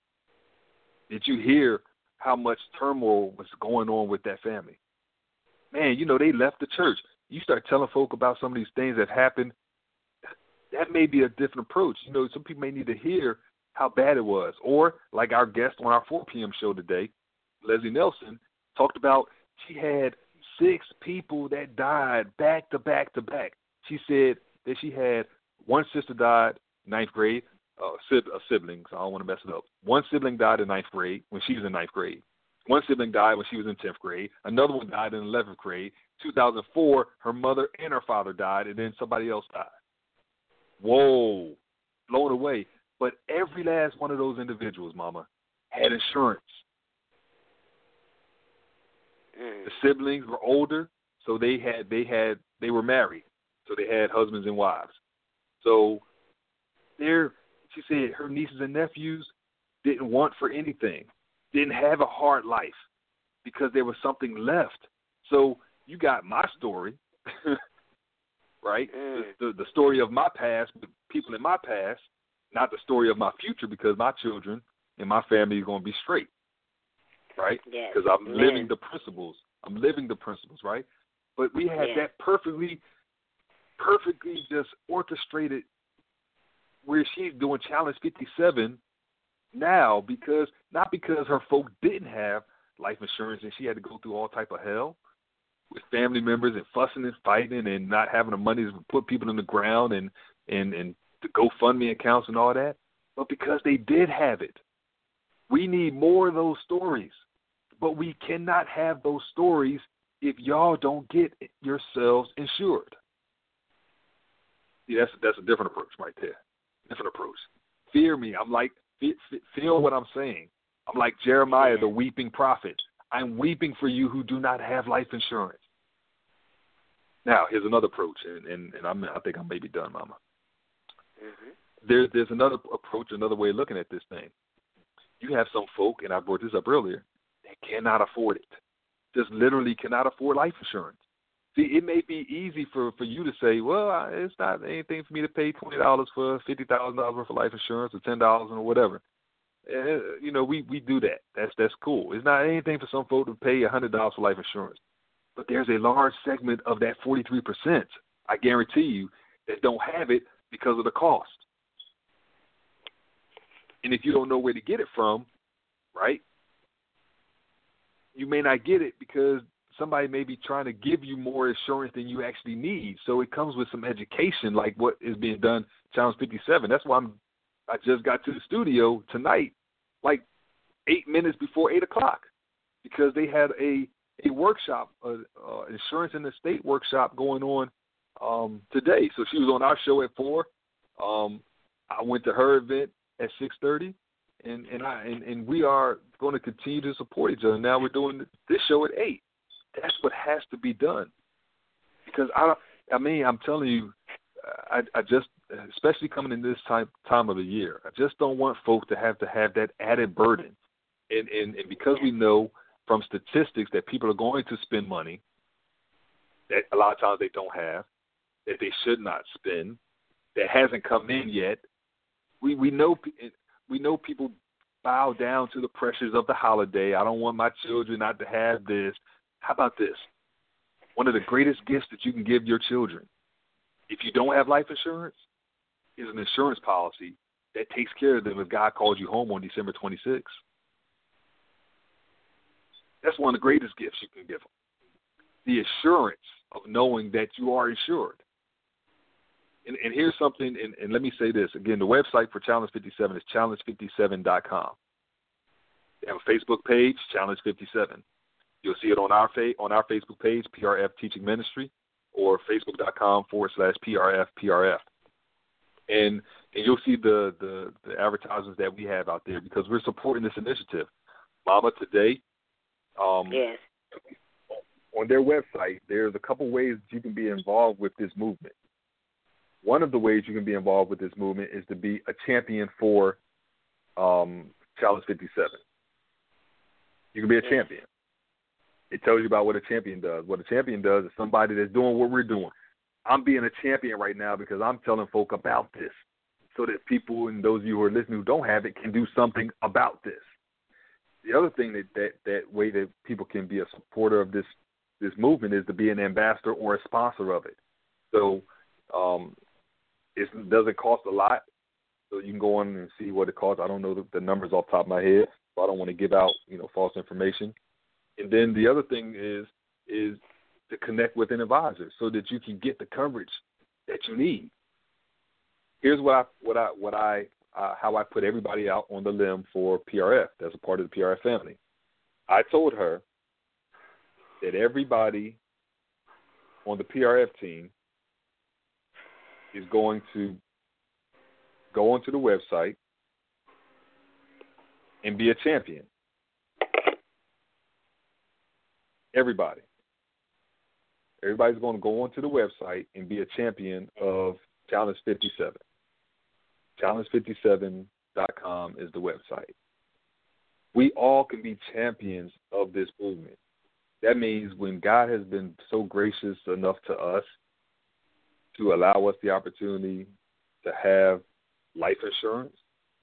Did you hear how much turmoil was going on with that family? Man, you know, they left the church. You start telling folk about some of these things that happened, that may be a different approach. You know, some people may need to hear how bad it was. Or, like our guest on our four p.m. show today, Leslie Nelson, talked about she had six people that died back to back to back. She said that she had one sister died ninth grade, uh, sib- uh, siblings. I don't want to mess it up. One sibling died in ninth grade when she was in ninth grade. One sibling died when she was in tenth grade. Another one died in eleventh grade. two thousand four, her mother and her father died, and then somebody else died. Whoa, blown away. But every last one of those individuals, Mama, had insurance. The siblings were older, so they had they had they were married, so they had husbands and wives. So there, she said her nieces and nephews didn't want for anything, didn't have a hard life because there was something left. So you got my story, right? Mm. The, the the story of my past, the people in my past, not the story of my future because my children and my family are going to be straight. Right? Because yes. I'm living Man. the principles. I'm living the principles, right? But we had yes. that perfectly, perfectly just orchestrated where she's doing Challenge fifty-seven now because, not because her folk didn't have life insurance and she had to go through all type of hell with family members and fussing and fighting and not having the money to put people in the ground and, and, and the GoFundMe accounts and all that, but because they did have it. We need more of those stories. But we cannot have those stories if y'all don't get yourselves insured. See, that's that's a different approach right there. Different approach. Fear me. I'm like, feel what I'm saying. I'm like Jeremiah, the weeping prophet. I'm weeping for you who do not have life insurance. Now, here's another approach, and, and, and I'm, I think I may be done, Mama. Mm-hmm. There, there's another approach, another way of looking at this thing. You have some folk, and I brought this up earlier, that cannot afford it, just literally cannot afford life insurance. See, it may be easy for, for you to say, well, it's not anything for me to pay twenty dollars for fifty thousand dollars worth of life insurance or ten dollars or whatever. Uh, you know, we, we do that. That's that's cool. It's not anything for some folk to pay one hundred dollars for life insurance. But there's a large segment of that forty-three percent, I guarantee you, that don't have it because of the cost. And if you don't know where to get it from, right, you may not get it because somebody may be trying to give you more insurance than you actually need. So it comes with some education like what is being done Challenge fifty-seven. That's why I'm, I just got to the studio tonight, like eight minutes before eight o'clock, because they had a, a workshop, uh, uh, insurance in the state workshop going on um, today. So she was on our show at four. Um, I went to her event at six thirty. And and I and, and we are going to continue to support each other. Now we're doing this show at eight. That's what has to be done. Because I, I mean, I'm telling you, I, I just, especially coming in this time time of the year, I just don't want folks to have to have that added burden. And and, and because we know from statistics that people are going to spend money, that a lot of times they don't have, that they should not spend, that hasn't come in yet. We we know we know people bow down to the pressures of the holiday. I don't want my children not to have this. How about this? One of the greatest gifts that you can give your children, if you don't have life insurance, is an insurance policy that takes care of them if God calls you home on December twenty-sixth. That's one of the greatest gifts you can give them. The assurance of knowing that you are insured. And, and here's something, and, and let me say this. Again, the website for Challenge fifty-seven is challenge fifty-seven dot com. They have a Facebook page, Challenge fifty-seven. You'll see it on our fa- on our Facebook page, P R F Teaching Ministry, or facebook.com forward slash PRF PRF. And and you'll see the, the, the advertisements that we have out there because we're supporting this initiative. Mama Today, um, yes. on their website, there's a couple ways you can be involved with this movement. One of the ways you can be involved with this movement is to be a champion for um, Challenge fifty-seven. You can be a yes. champion. It tells you about what a champion does. What a champion does is somebody that's doing what we're doing. I'm being a champion right now because I'm telling folk about this so that people and those of you who are listening who don't have it can do something about this. The other thing that, that, that way that people can be a supporter of this, this movement is to be an ambassador or a sponsor of it. So um, it doesn't cost a lot. So you can go on and see what it costs. I don't know the, the numbers off the top of my head, so I don't want to give out, you know, false information. And then the other thing is is to connect with an advisor so that you can get the coverage that you need. Here's what I what I what I uh, how I put everybody out on the limb for P R F. That's a part of the P R F family. I told her that everybody on the P R F team is going to go onto the website and be a champion. Everybody. Everybody's going to go onto the website and be a champion of Challenge fifty-seven. challenge fifty-seven dot com is the website. We all can be champions of this movement. That means when God has been so gracious enough to us to allow us the opportunity to have life insurance,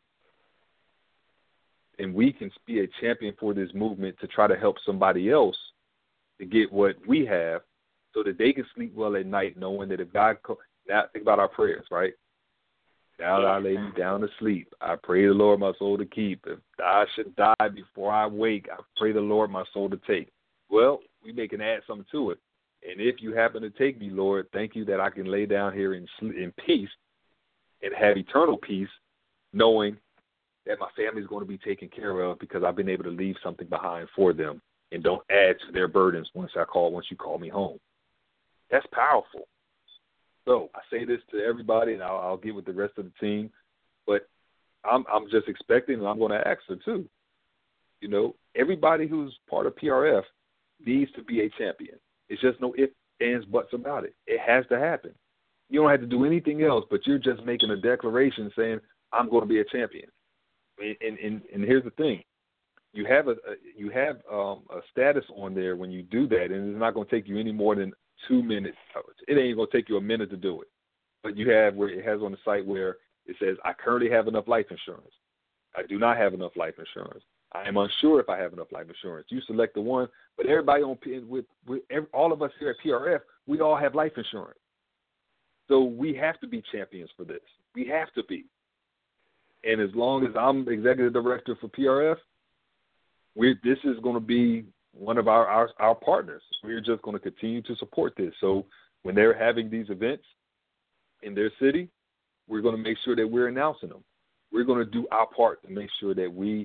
and we can be a champion for this movement to try to help somebody else to get what we have so that they can sleep well at night knowing that if God co- now think about our prayers, right? Now I lay me down to sleep. I pray the Lord my soul to keep. If I should die before I wake, I pray the Lord my soul to take. Well, we may can add something to it. And if you happen to take me, Lord, thank you that I can lay down here in, in peace and have eternal peace, knowing that my family is going to be taken care of because I've been able to leave something behind for them and don't add to their burdens once I call once you call me home. That's powerful. So I say this to everybody, and I'll, I'll get with the rest of the team, but I'm, I'm just expecting, and I'm going to ask her too. You know, everybody who's part of P R F needs to be a champion. It's just no ifs, ands, buts about it. It has to happen. You don't have to do anything else, but you're just making a declaration saying, I'm going to be a champion. And, and, and, and here's the thing. You have a, a you have um, a status on there when you do that, and it's not going to take you any more than two minutes. It ain't going to take you a minute to do it. But you have where it has on the site where it says, I currently have enough life insurance. I do not have enough life insurance. I am unsure if I have enough life insurance. You select the one, but everybody on with, with every, all of us here at P R F, we all have life insurance. So we have to be champions for this. We have to be. And as long as I'm executive director for P R F, we this is going to be one of our, our, our partners. We're just going to continue to support this. So when they're having these events in their city, we're going to make sure that we're announcing them. We're going to do our part to make sure that we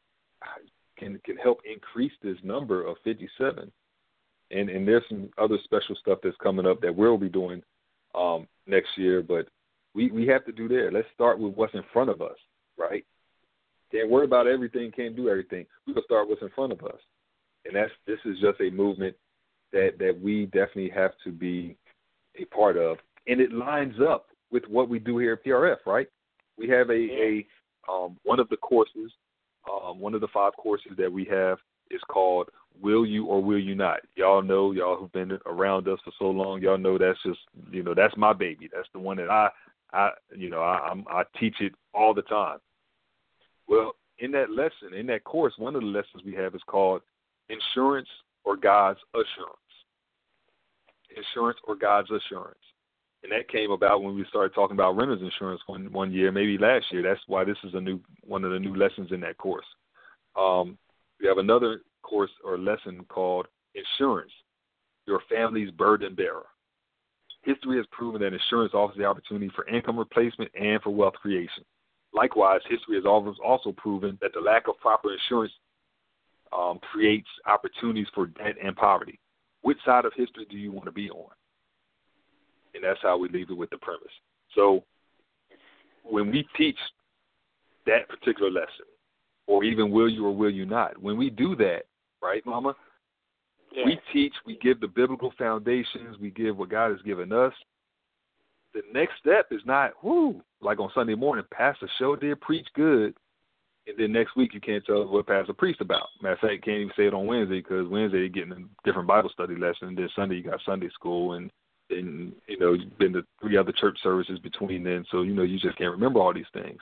can can help increase this number of fifty-seven. And and there's some other special stuff that's coming up that we'll be doing um, next year. But we, we have to do there. Let's start with what's in front of us, right? Can't worry about everything, can't do everything. We're going to start what's in front of us. And that's this is just a movement that, that we definitely have to be a part of. And it lines up with what we do here at P R F, right? We have a, a um, one of the courses, um, one of the five courses that we have is called Will You or Will You Not. Y'all know, y'all who've been around us for so long, y'all know that's just, you know, that's my baby. That's the one that I, I you know, I, I'm, I teach it all the time. Well, in that lesson, in that course, one of the lessons we have is called Insurance or God's Assurance. Insurance or God's Assurance. And that came about when we started talking about renter's insurance one, one year, maybe last year. That's why this is a new one of the new lessons in that course. Um, we have another course or lesson called Insurance, Your Family's Burden Bearer. History has proven that insurance offers the opportunity for income replacement and for wealth creation. Likewise, history has also proven that the lack of proper insurance um, creates opportunities for debt and poverty. Which side of history do you want to be on? And that's how we leave it with the premise. So when we teach that particular lesson, or even will you or will you not, when we do that, right, Mama? Yes. We teach, we give the biblical foundations, we give what God has given us. The next step is not, whoo, like on Sunday morning, Pastor Show did preach good, and then next week you can't tell what Pastor preached about. Matter of fact, you can't even say it on Wednesday because Wednesday you're getting a different Bible study lesson, and then Sunday you got Sunday school, and and, you know, you've been to three other church services between then, so, you know, you just can't remember all these things.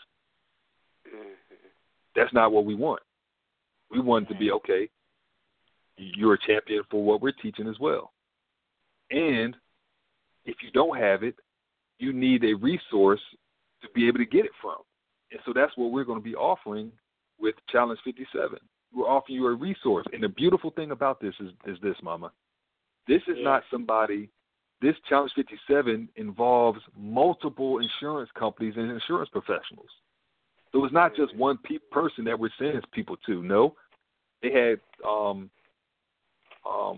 That's not what we want. We want it to be, okay, you're a champion for what we're teaching as well. And if you don't have it, you need a resource to be able to get it from. And so that's what we're going to be offering with Challenge fifty-seven. We're offering you a resource. And the beautiful thing about this is, is this, Mama. This is yeah. not somebody... This Challenge fifty-seven involves multiple insurance companies and insurance professionals. So it's not just one pe- person that we're sending people to. No, they had um, um,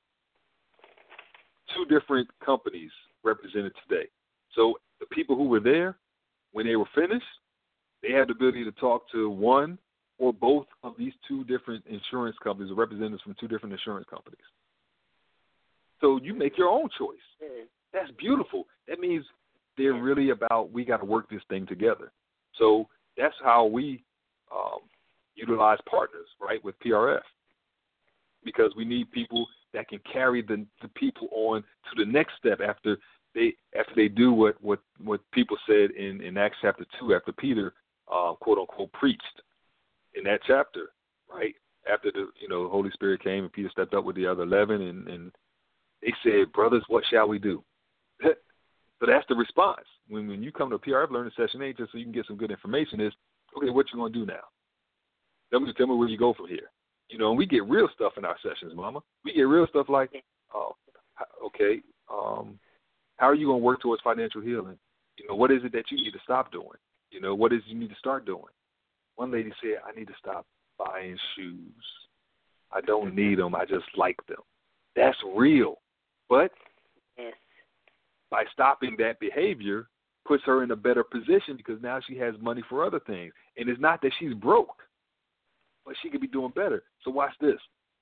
two different companies represented today. So the people who were there, when they were finished, they had the ability to talk to one or both of these two different insurance companies, or representatives from two different insurance companies. So you make your own choice. That's beautiful. That means they're really about, we got to work this thing together. So that's how we um, utilize partners, right, with P R F, because we need people that can carry the, the people on to the next step after they after they do what, what, what people said in, in Acts chapter two, after Peter, uh, quote unquote, preached in that chapter, right? After the you know Holy Spirit came and Peter stepped up with the other eleven, and, and they said, brothers, what shall we do? So that's the response. When when you come to a P R F learning session, ain't just so you can get some good information, is, okay, what you going to do now? Tell me, tell me where you go from here. You know, and we get real stuff in our sessions, Mama. We get real stuff like, oh, okay, um, how are you going to work towards financial healing? You know, what is it that you need to stop doing? You know, what is it you need to start doing? One lady said, I need to stop buying shoes. I don't need them. I just like them. That's real. But yes. by stopping that behavior puts her in a better position, because now she has money for other things. And it's not that she's broke, but she could be doing better. So watch this.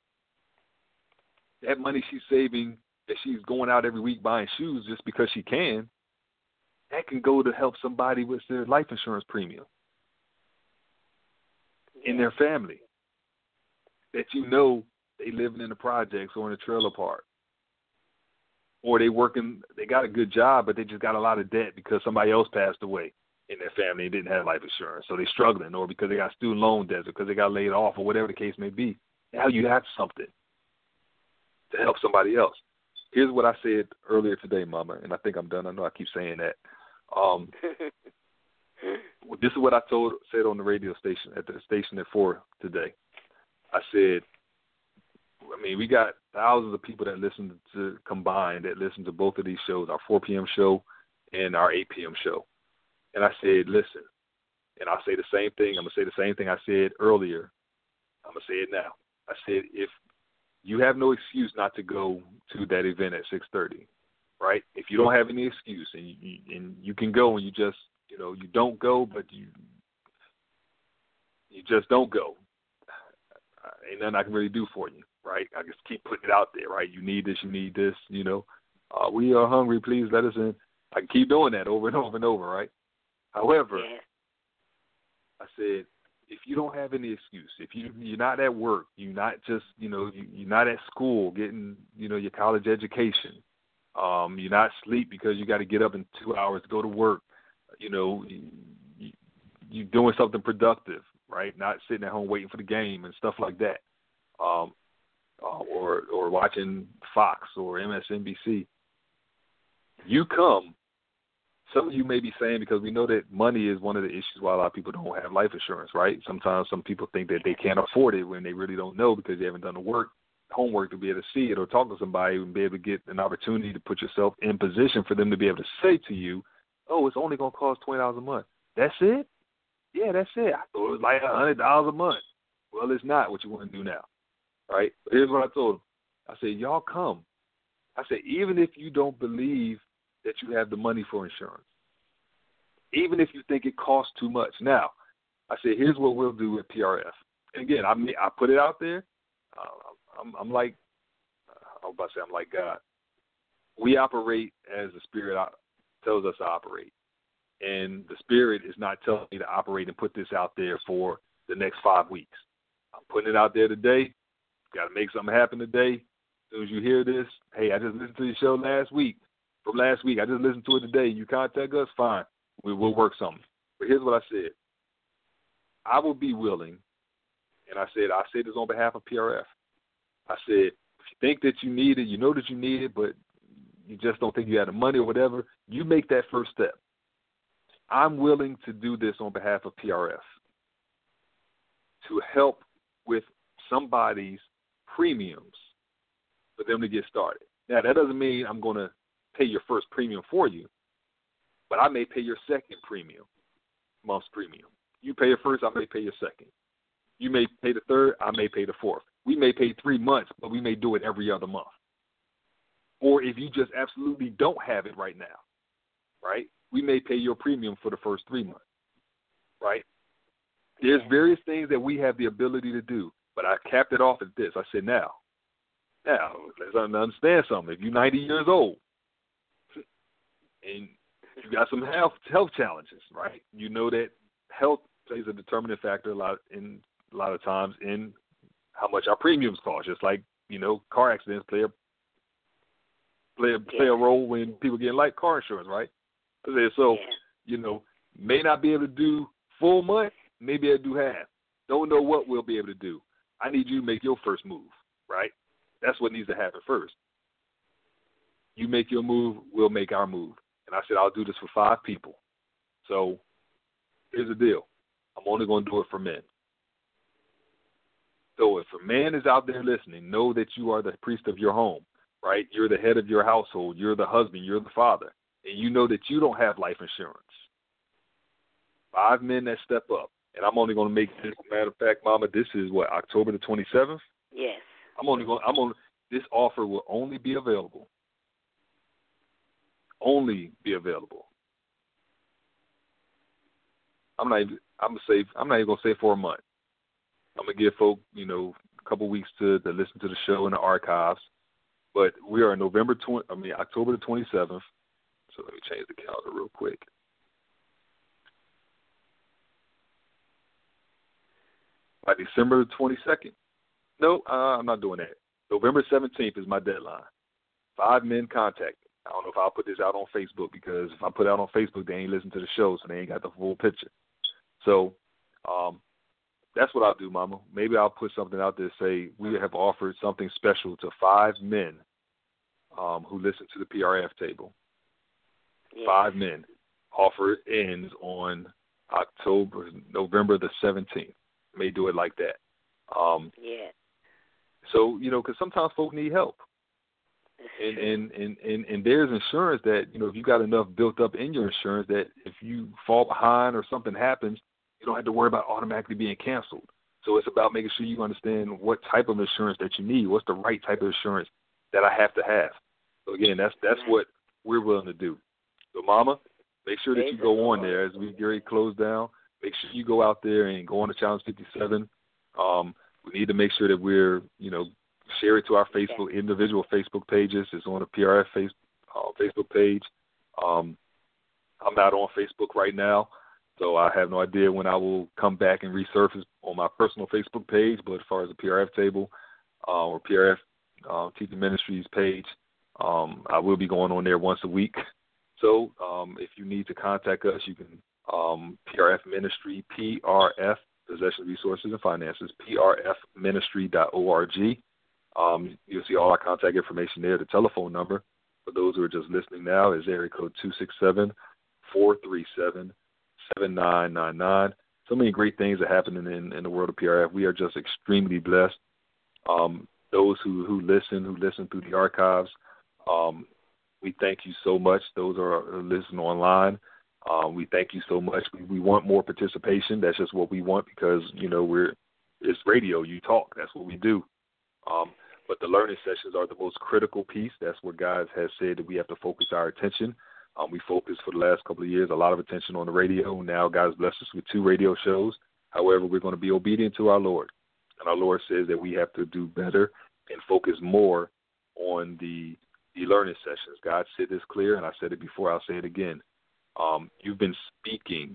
That money she's saving, that she's going out every week buying shoes just because she can, that can go to help somebody with their life insurance premium in their family that you know they living in the projects or in a trailer park. Or they working, they got a good job, but they just got a lot of debt because somebody else passed away in their family and didn't have life insurance. So they're struggling, or because they got student loan debts, or because they got laid off, or whatever the case may be. Now you have something to help somebody else. Here's what I said earlier today, Mama, and I think I'm done. I know I keep saying that. Um, this is what I told said on the radio station, at the station at four today. I said, I mean, we got thousands of people that listen to combined, that listen to both of these shows, our four p.m. show and our eight p.m. show. And I said, listen, and I'll say the same thing. I'm going to say the same thing I said earlier. I'm going to say it now. I said, if you have no excuse not to go to that event at six thirty, right? If you don't have any excuse and you, and you can go and you just, you know, you don't go, but you you just don't go, ain't nothing I can really do for you. Right, I just keep putting it out there. Right, you need this, you need this. You know, uh, we are hungry. Please let us in. I can keep doing that over and over and over. Right. However, yeah. I said, if you don't have any excuse, if you you're not at work, you're not just you know you, you're not at school getting you know your college education, um, you're not asleep because you got to get up in two hours to go to work, you know, you, you, you're doing something productive, right? Not sitting at home waiting for the game and stuff like that, um, uh, or or watching Fox or M S N B C. You come. Some of you may be saying, because we know that money is one of the issues why a lot of people don't have life insurance, right? Sometimes some people think that they can't afford it when they really don't know because they haven't done the work, homework to be able to see it or talk to somebody and be able to get an opportunity to put yourself in position for them to be able to say to you, oh, it's only going to cost twenty dollars a month. That's it? Yeah, that's it. I thought it was like one hundred dollars a month. Well, it's not what you want to do now, right? But here's what I told them. I said, y'all come. I said, even if you don't believe that you have the money for insurance, even if you think it costs too much. Now, I said, here's what we'll do with P R F. And again, I mean, I put it out there. Uh, I'm, I'm like, I was about to say, I'm like God. We operate as the Spirit tells us to operate. And the Spirit is not telling me to operate and put this out there for the next five weeks. I'm putting it out there today. Got to make something happen today. As soon as you hear this, hey, I just listened to your show last week. From last week, I just listened to it today. You contact us, fine. We will work something. But here's what I said. I will be willing, and I said, I said this on behalf of P R F. I said, if you think that you need it, you know that you need it, but you just don't think you have the money or whatever, you make that first step. I'm willing to do this on behalf of P R F to help with somebody's premiums for them to get started. Now, that doesn't mean I'm going to pay your first premium for you, but I may pay your second premium, month's premium. You pay your first, I may pay your second. You may pay the third, I may pay the fourth. We may pay three months, but we may do it every other month. Or if you just absolutely don't have it right now, right, we may pay your premium for the first three months, right? There's various things that we have the ability to do, but I capped it off at this. I said, now, now, let's understand something. If you're ninety years old, and you got some health health challenges, right? You know that health plays a determining factor a lot in a lot of times in how much our premiums cost. Just like you know, car accidents play a play a, play a role when people get like car insurance, right? So you know, may not be able to do full month, maybe I'll do half. Don't know what we'll be able to do. I need you to make your first move, right? That's what needs to happen first. You make your move, we'll make our move. And I said, I'll do this for five people. So here's the deal. I'm only going to do it for men. So if a man is out there listening, know that you are the priest of your home, right? You're the head of your household. You're the husband. You're the father. And you know that you don't have life insurance. Five men that step up. And I'm only going to make this, matter of fact, Mama, this is what, October the twenty-seventh? Yes. I'm only going, I'm on, this offer will only be available. Only be available. I'm not even, I'm gonna say I'm not even gonna say for a month. I'm gonna give folk, you know, a couple weeks to, to listen to the show in the archives. But we are November twenty I mean October the twenty seventh. So let me change the calendar real quick. By December the twenty second. No, uh, I'm not doing that. November seventeenth is my deadline. Five men contact me. I don't know if I'll put this out on Facebook because if I put it out on Facebook, they ain't listen to the show, so they ain't got the full picture. So um, that's what I'll do, Mama. Maybe I'll put something out there, say we have offered something special to five men um, who listen to the P R F table. Yeah. Five men. Offer ends on October, November the seventeenth. May do it like that. Um, yeah. So, you know, because sometimes folk need help. And, and, and, and, and there's insurance that, you know, if you got enough built up in your insurance that if you fall behind or something happens, you don't have to worry about automatically being canceled. So it's about making sure you understand what type of insurance that you need. What's the right type of insurance that I have to have? So, again, that's that's what we're willing to do. So, Mama, make sure that you go on there as we get ready to close down. Make sure you go out there and go on to Challenge fifty-seven. Um, we need to make sure that we're, you know, share it to our Facebook, individual Facebook pages. It's on the P R F face, uh, Facebook page. Um, I'm not on Facebook right now. So I have no idea when I will come back and resurface on my personal Facebook page, but as far as the P R F table uh, or P R F uh, Teaching Ministries page, um, I will be going on there once a week. So um, if you need to contact us, you can um, P R F Ministry, P R F, Possession Resources and Finances, P R F ministry dot org. Um, you'll see all our contact information there. The telephone number for those who are just listening now is area code two six seven, four three seven, seven nine nine nine. So many great things are happening in, in the world of P R F. We are just extremely blessed. Um, those who, who listen, who listen through the archives, um, we thank you so much. Those who are listening online, um, we thank you so much. We, we want more participation. That's just what we want because, you know, we're it's radio. You talk. That's what we do. Um, but the learning sessions are the most critical piece. That's where God has said that we have to focus our attention. Um, we focused for the last couple of years a lot of attention on the radio. Now God has blessed us with two radio shows. However, we're going to be obedient to our Lord. And our Lord says that we have to do better and focus more on the, the learning sessions. God said this clear, and I said it before. I'll say it again. Um, you've been speaking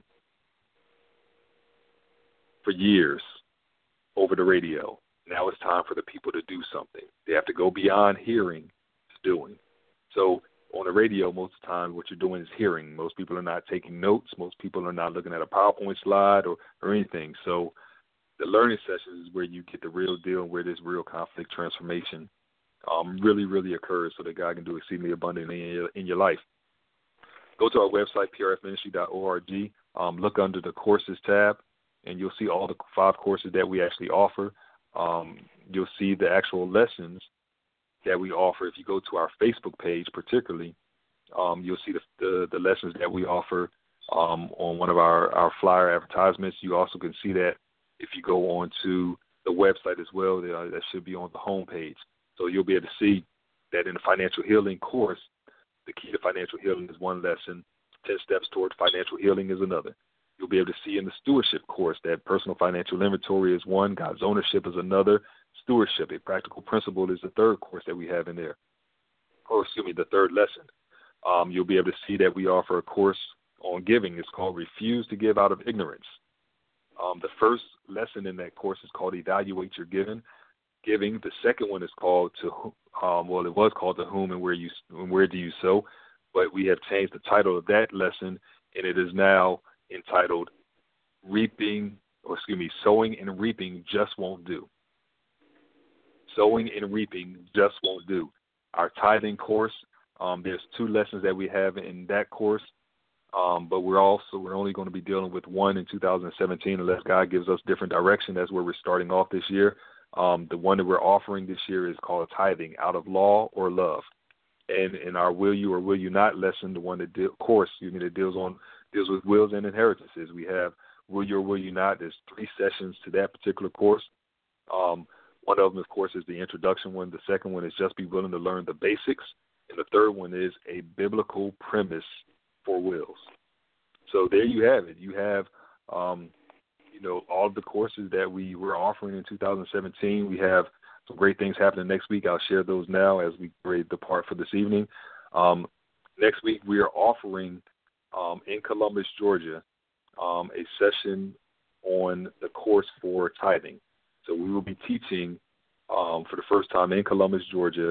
for years over the radio. Now it's time for the people to do something. They have to go beyond hearing to doing. So on the radio, most of the time, what you're doing is hearing. Most people are not taking notes. Most people are not looking at a PowerPoint slide or, or anything. So the learning sessions is where you get the real deal and where this real conflict transformation um, really, really occurs so that God can do exceedingly abundantly in your, in your life. Go to our website, P R F ministry dot org. Um, look under the courses tab, and you'll see all the five courses that we actually offer. Um, you'll see the actual lessons that we offer. If you go to our Facebook page particularly, um, you'll see the, the, the lessons that we offer um, on one of our, our flyer advertisements. You also can see that if you go on to the website as well. That, that should be on the home page. So you'll be able to see that in the financial healing course, the key to financial healing is one lesson. ten steps towards financial healing is another. You'll be able to see in the stewardship course that personal financial inventory is one, God's ownership is another, stewardship, a practical principle, is the third course that we have in there. Or, excuse me, the third lesson. Um, you'll be able to see that we offer a course on giving. It's called Refuse to Give Out of Ignorance. Um, the first lesson in that course is called Evaluate Your Giving. Giving. The second one is called to, um, well, it was called To Whom and Where You and Where Do You Sow, but we have changed the title of that lesson, and it is now entitled Reaping, or excuse me, Sowing and Reaping Just Won't Do. Sowing and reaping just won't do. Our tithing course, um, there's two lessons that we have in that course, um, but we're also we're only going to be dealing with one in two thousand seventeen unless God gives us different direction. That's where we're starting off this year. Um, the one that we're offering this year is called Tithing, Out of Law or Love. And in our Will You or Will You Not lesson, the one that deal, course, excuse me, that deals on deals with wills and inheritances, we have Will You or Will You Not. There's three sessions to that particular course. Um, one of them, of course, is the introduction one. The second one is Just Be Willing to Learn the Basics. And the third one is A Biblical Premise for Wills. So there you have it. You have, um, you know, all of the courses that we were offering in two thousand seventeen. We have some great things happening next week. I'll share those now as we grade the part for this evening. Um, next week we are offering um, in Columbus, Georgia, um, a session on the course for tithing. So we will be teaching um, for the first time in Columbus, Georgia,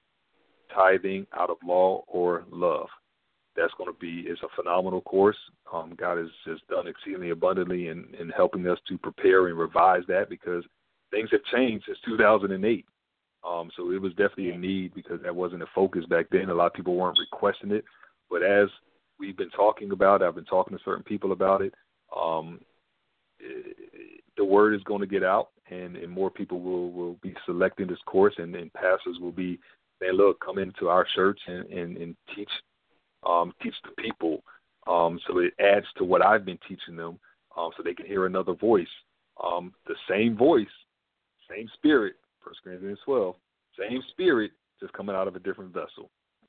Tithing Out of Law or Love. That's going to be, it's a phenomenal course. Um, God has, has done exceedingly abundantly in, in helping us to prepare and revise that because things have changed since two thousand eight. Um, so it was definitely a need because that wasn't a focus back then. A lot of people weren't requesting it. But as we've been talking about it, I've been talking to certain people about it, um, it the word is going to get out, and, and more people will, will be selecting this course, and, and pastors will be saying, look, come into our church and, and, and teach um, teach the people. Um, so it adds to what I've been teaching them um, so they can hear another voice. Um, the same voice, same spirit, First Corinthians twelve, same spirit, just coming out of a different vessel.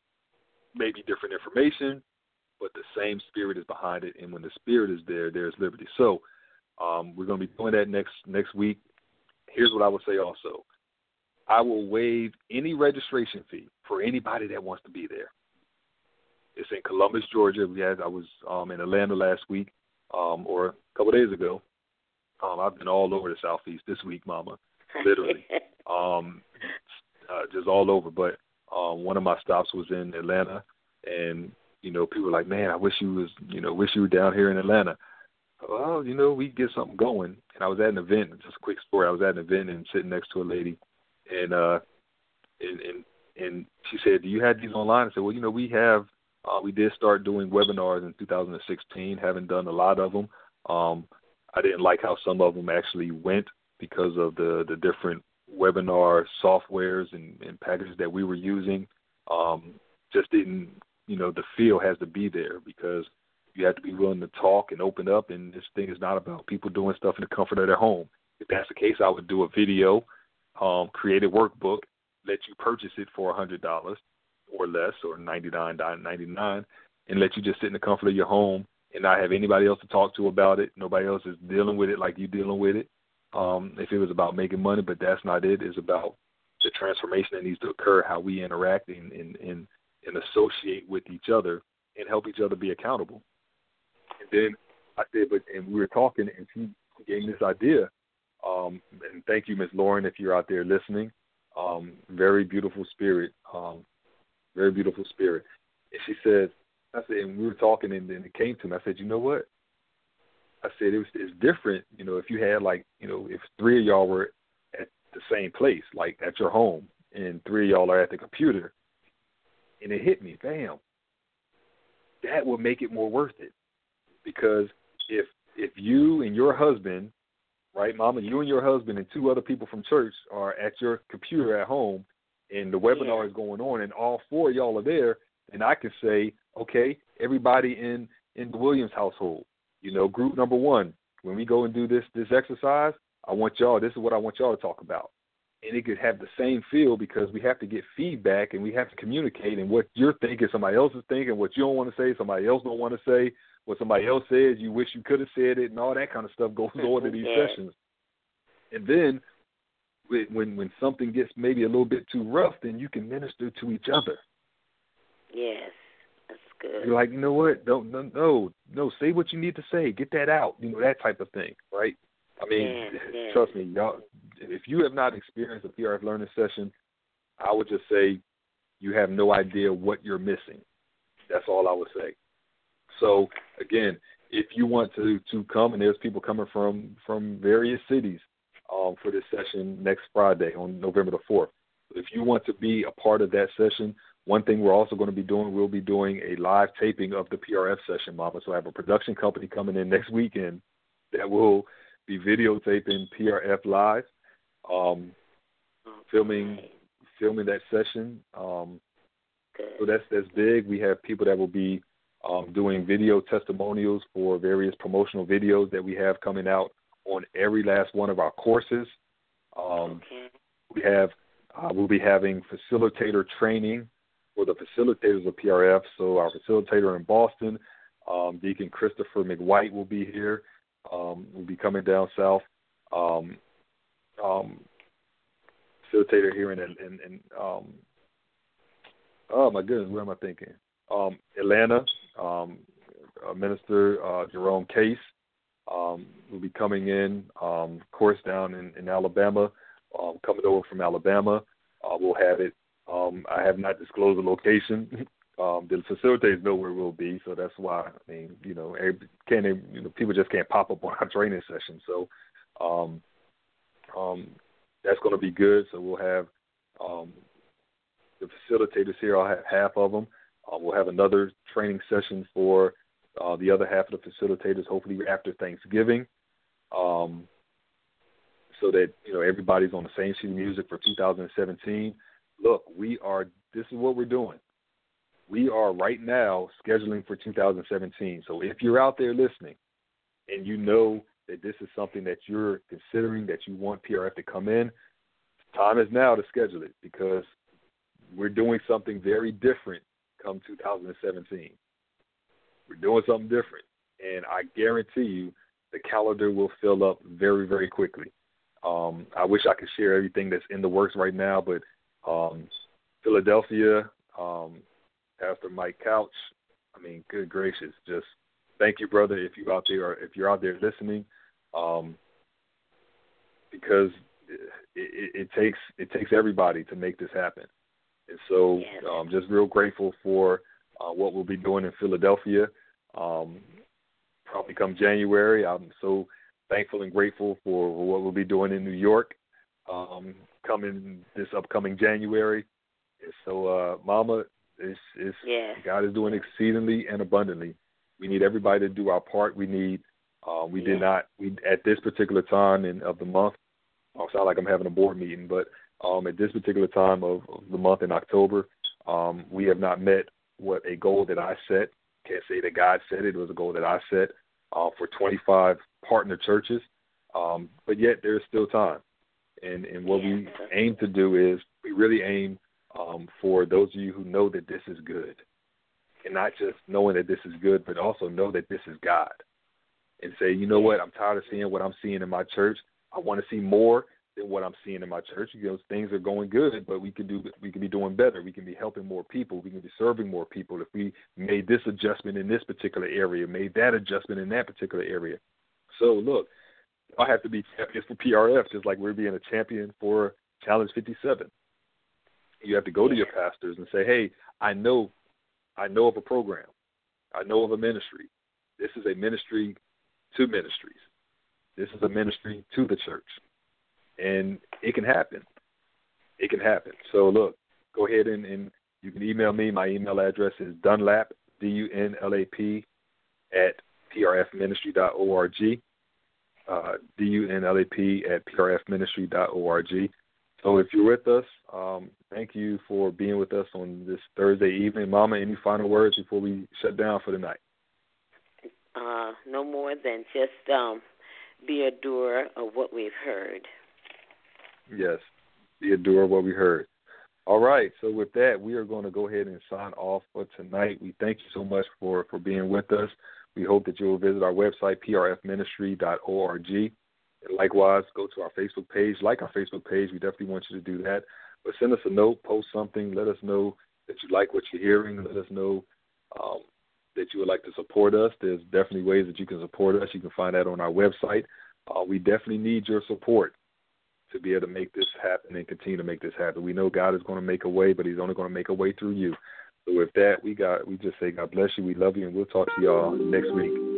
Maybe different information, but the same spirit is behind it, and when the spirit is there, there's liberty. So um, we're going to be doing that next next week. Here's what I would say also. I will waive any registration fee for anybody that wants to be there. It's in Columbus, Georgia. We had I was um, in Atlanta last week. um, or a couple of days ago. Um, I've been all over the Southeast this week, Mama, literally, um, uh, just all over. But um, one of my stops was in Atlanta, and you know, people were like, "Man, I wish you was, you know, wish you were down here in Atlanta." Well, you know, we get something going. And I was at an event. Just a quick story. I was at an event and sitting next to a lady, and uh, and and, and she said, "Do you have these online?" I said, "Well, you know, we have. Uh, we did start doing webinars in two thousand sixteen. Haven't done a lot of them. Um, I didn't like how some of them actually went because of the the different webinar softwares and, and packages that we were using. Um, just didn't, you know, the feel has to be there because you have to be willing to talk and open up, and this thing is not about people doing stuff in the comfort of their home. If that's the case, I would do a video, um, create a workbook, let you purchase it for one hundred dollars or less, or ninety-nine ninety-nine, and let you just sit in the comfort of your home and not have anybody else to talk to about it. Nobody else is dealing with it like you're dealing with it. Um, if it was about making money, but that's not it. It's about the transformation that needs to occur, how we interact and, and, and, and associate with each other and help each other be accountable. And then I said, but and we were talking, and she gave me this idea. Um, and thank you, Miz Lauren, if you're out there listening. Um, very beautiful spirit, um, very beautiful spirit. And she said, I said, and we were talking, and then it came to me. I said, you know what? I said, it was, it's different, you know, if you had like, you know, if three of y'all were at the same place, like at your home, and three of y'all are at the computer, and it hit me, bam, that would make it more worth it. Because if if you and your husband, right, Mama, you and your husband and two other people from church are at your computer at home, and the webinar yeah. is going on, and all four of y'all are there, then I can say, okay, everybody in, in the Williams household, you know, group number one, when we go and do this this exercise, I want y'all, this is what I want y'all to talk about. And it could have the same feel because we have to get feedback and we have to communicate, and what you're thinking, somebody else is thinking, what you don't want to say, somebody else don't want to say, what somebody else says, you wish you could have said it, and all that kind of stuff goes on in these yeah. sessions. And then when when something gets maybe a little bit too rough, then you can minister to each other. Yes, that's good. You're like, you know what? Don't no no no. Say what you need to say. Get that out. You know, that type of thing, right? I mean, yes, yes. trust me, y'all. If you have not experienced a P R F learning session, I would just say you have no idea what you're missing. That's all I would say. So again, if you want to to come, and there's people coming from from various cities um, for this session next Friday on November the fourth. If you want to be a part of that session, one thing we're also going to be doing, we'll be doing a live taping of the P R F session, Mama. So I have a production company coming in next weekend that will be videotaping P R F live, um, filming filming that session. Um, so that's that's big. We have people that will be um, doing video testimonials for various promotional videos that we have coming out on every last one of our courses. Um, okay. We have uh, we'll be having facilitator training for the facilitators of P R F. So our facilitator in Boston, um, Deacon Christopher McWhite, will be here. Um, we'll be coming down south. Um, um, facilitator here in, in, in um, oh my goodness, where am I thinking? Um, Atlanta, um, uh, Minister uh, Jerome Case um, will be coming in. Um, course down in, in Alabama, um, coming over from Alabama. Uh, we'll have it. Um, I have not disclosed the location. Um, the facilitators know where we'll be, so that's why. I mean, you know, can't you know, people just can't pop up on our training session. So um, um, that's going to be good. So we'll have um, the facilitators here. I'll have half of them. Uh, we'll have another training session for uh, the other half of the facilitators, hopefully after Thanksgiving, um, so that you know everybody's on the same sheet of music for two thousand seventeen. Look, we are. This is what we're doing. We are right now scheduling for two thousand seventeen. So if you're out there listening and you know that this is something that you're considering, that you want P R F to come in, time is now to schedule it because we're doing something very different come two thousand seventeen. We're doing something different. And I guarantee you the calendar will fill up very, very quickly. Um, I wish I could share everything that's in the works right now, but um, Philadelphia, um, Pastor Mike Couch, I mean, good gracious, just thank you, brother, if you out there, if you're out there listening, um, because it, it, it takes it takes everybody to make this happen. And so, yes. I'm um, just real grateful for uh, what we'll be doing in Philadelphia. Um, probably come January, I'm so thankful and grateful for what we'll be doing in New York um, coming this upcoming January. And so, uh, Mama, it's, it's, yes. God is doing exceedingly and abundantly. We need everybody to do our part. We need. Uh, we yes. did not. We at this particular time in of the month. I'll sound like I'm having a board meeting, but um, at this particular time of, of the month in October, um, we have not met what a goal that I set. Can't say that God said it. It was a goal that I set uh, for twenty-five partner churches. Um, but yet there is still time. And, and what yes. we aim to do is we really aim um, for those of you who know that this is good. And not just knowing that this is good, but also know that this is God. And say, you know what, I'm tired of seeing what I'm seeing in my church. I want to see more than what I'm seeing in my church. You know, things are going good, but we can do we can be doing better. We can be helping more people. We can be serving more people if we made this adjustment in this particular area, made that adjustment in that particular area. So look, I have to be champions for P R F, just like we're being a champion for Challenge fifty-seven. You have to go to your pastors and say, hey, I know I know of a program. I know of a ministry. This is a ministry to ministries. This is a ministry to the church. And it can happen. It can happen. So, look, go ahead and, and you can email me. My email address is Dunlap, D U N L A P, at P R F ministry dot org. Uh, D U N L A P at P R F ministry dot org. So if you're with us, um, thank you for being with us on this Thursday evening. Mama, any final words before we shut down for the night? Uh, no more than just um, be a doer of what we've heard. Yes, be a doer of what we heard. All right, so with that, we are going to go ahead and sign off for tonight. We thank you so much for, for being with us. We hope that you will visit our website, P R F ministry dot org. And likewise, go to our Facebook page. Like our Facebook page. We definitely want you to do that. But send us a note, post something. Let us know that you like what you're hearing. Let us know um, that you would like to support us. There's definitely ways that you can support us. You can find that on our website. Uh, we definitely need your support to be able to make this happen and continue to make this happen. We know God is going to make a way, but he's only going to make a way through you. So with that, we got we just say God bless you. We love you, and we'll talk to y'all next week.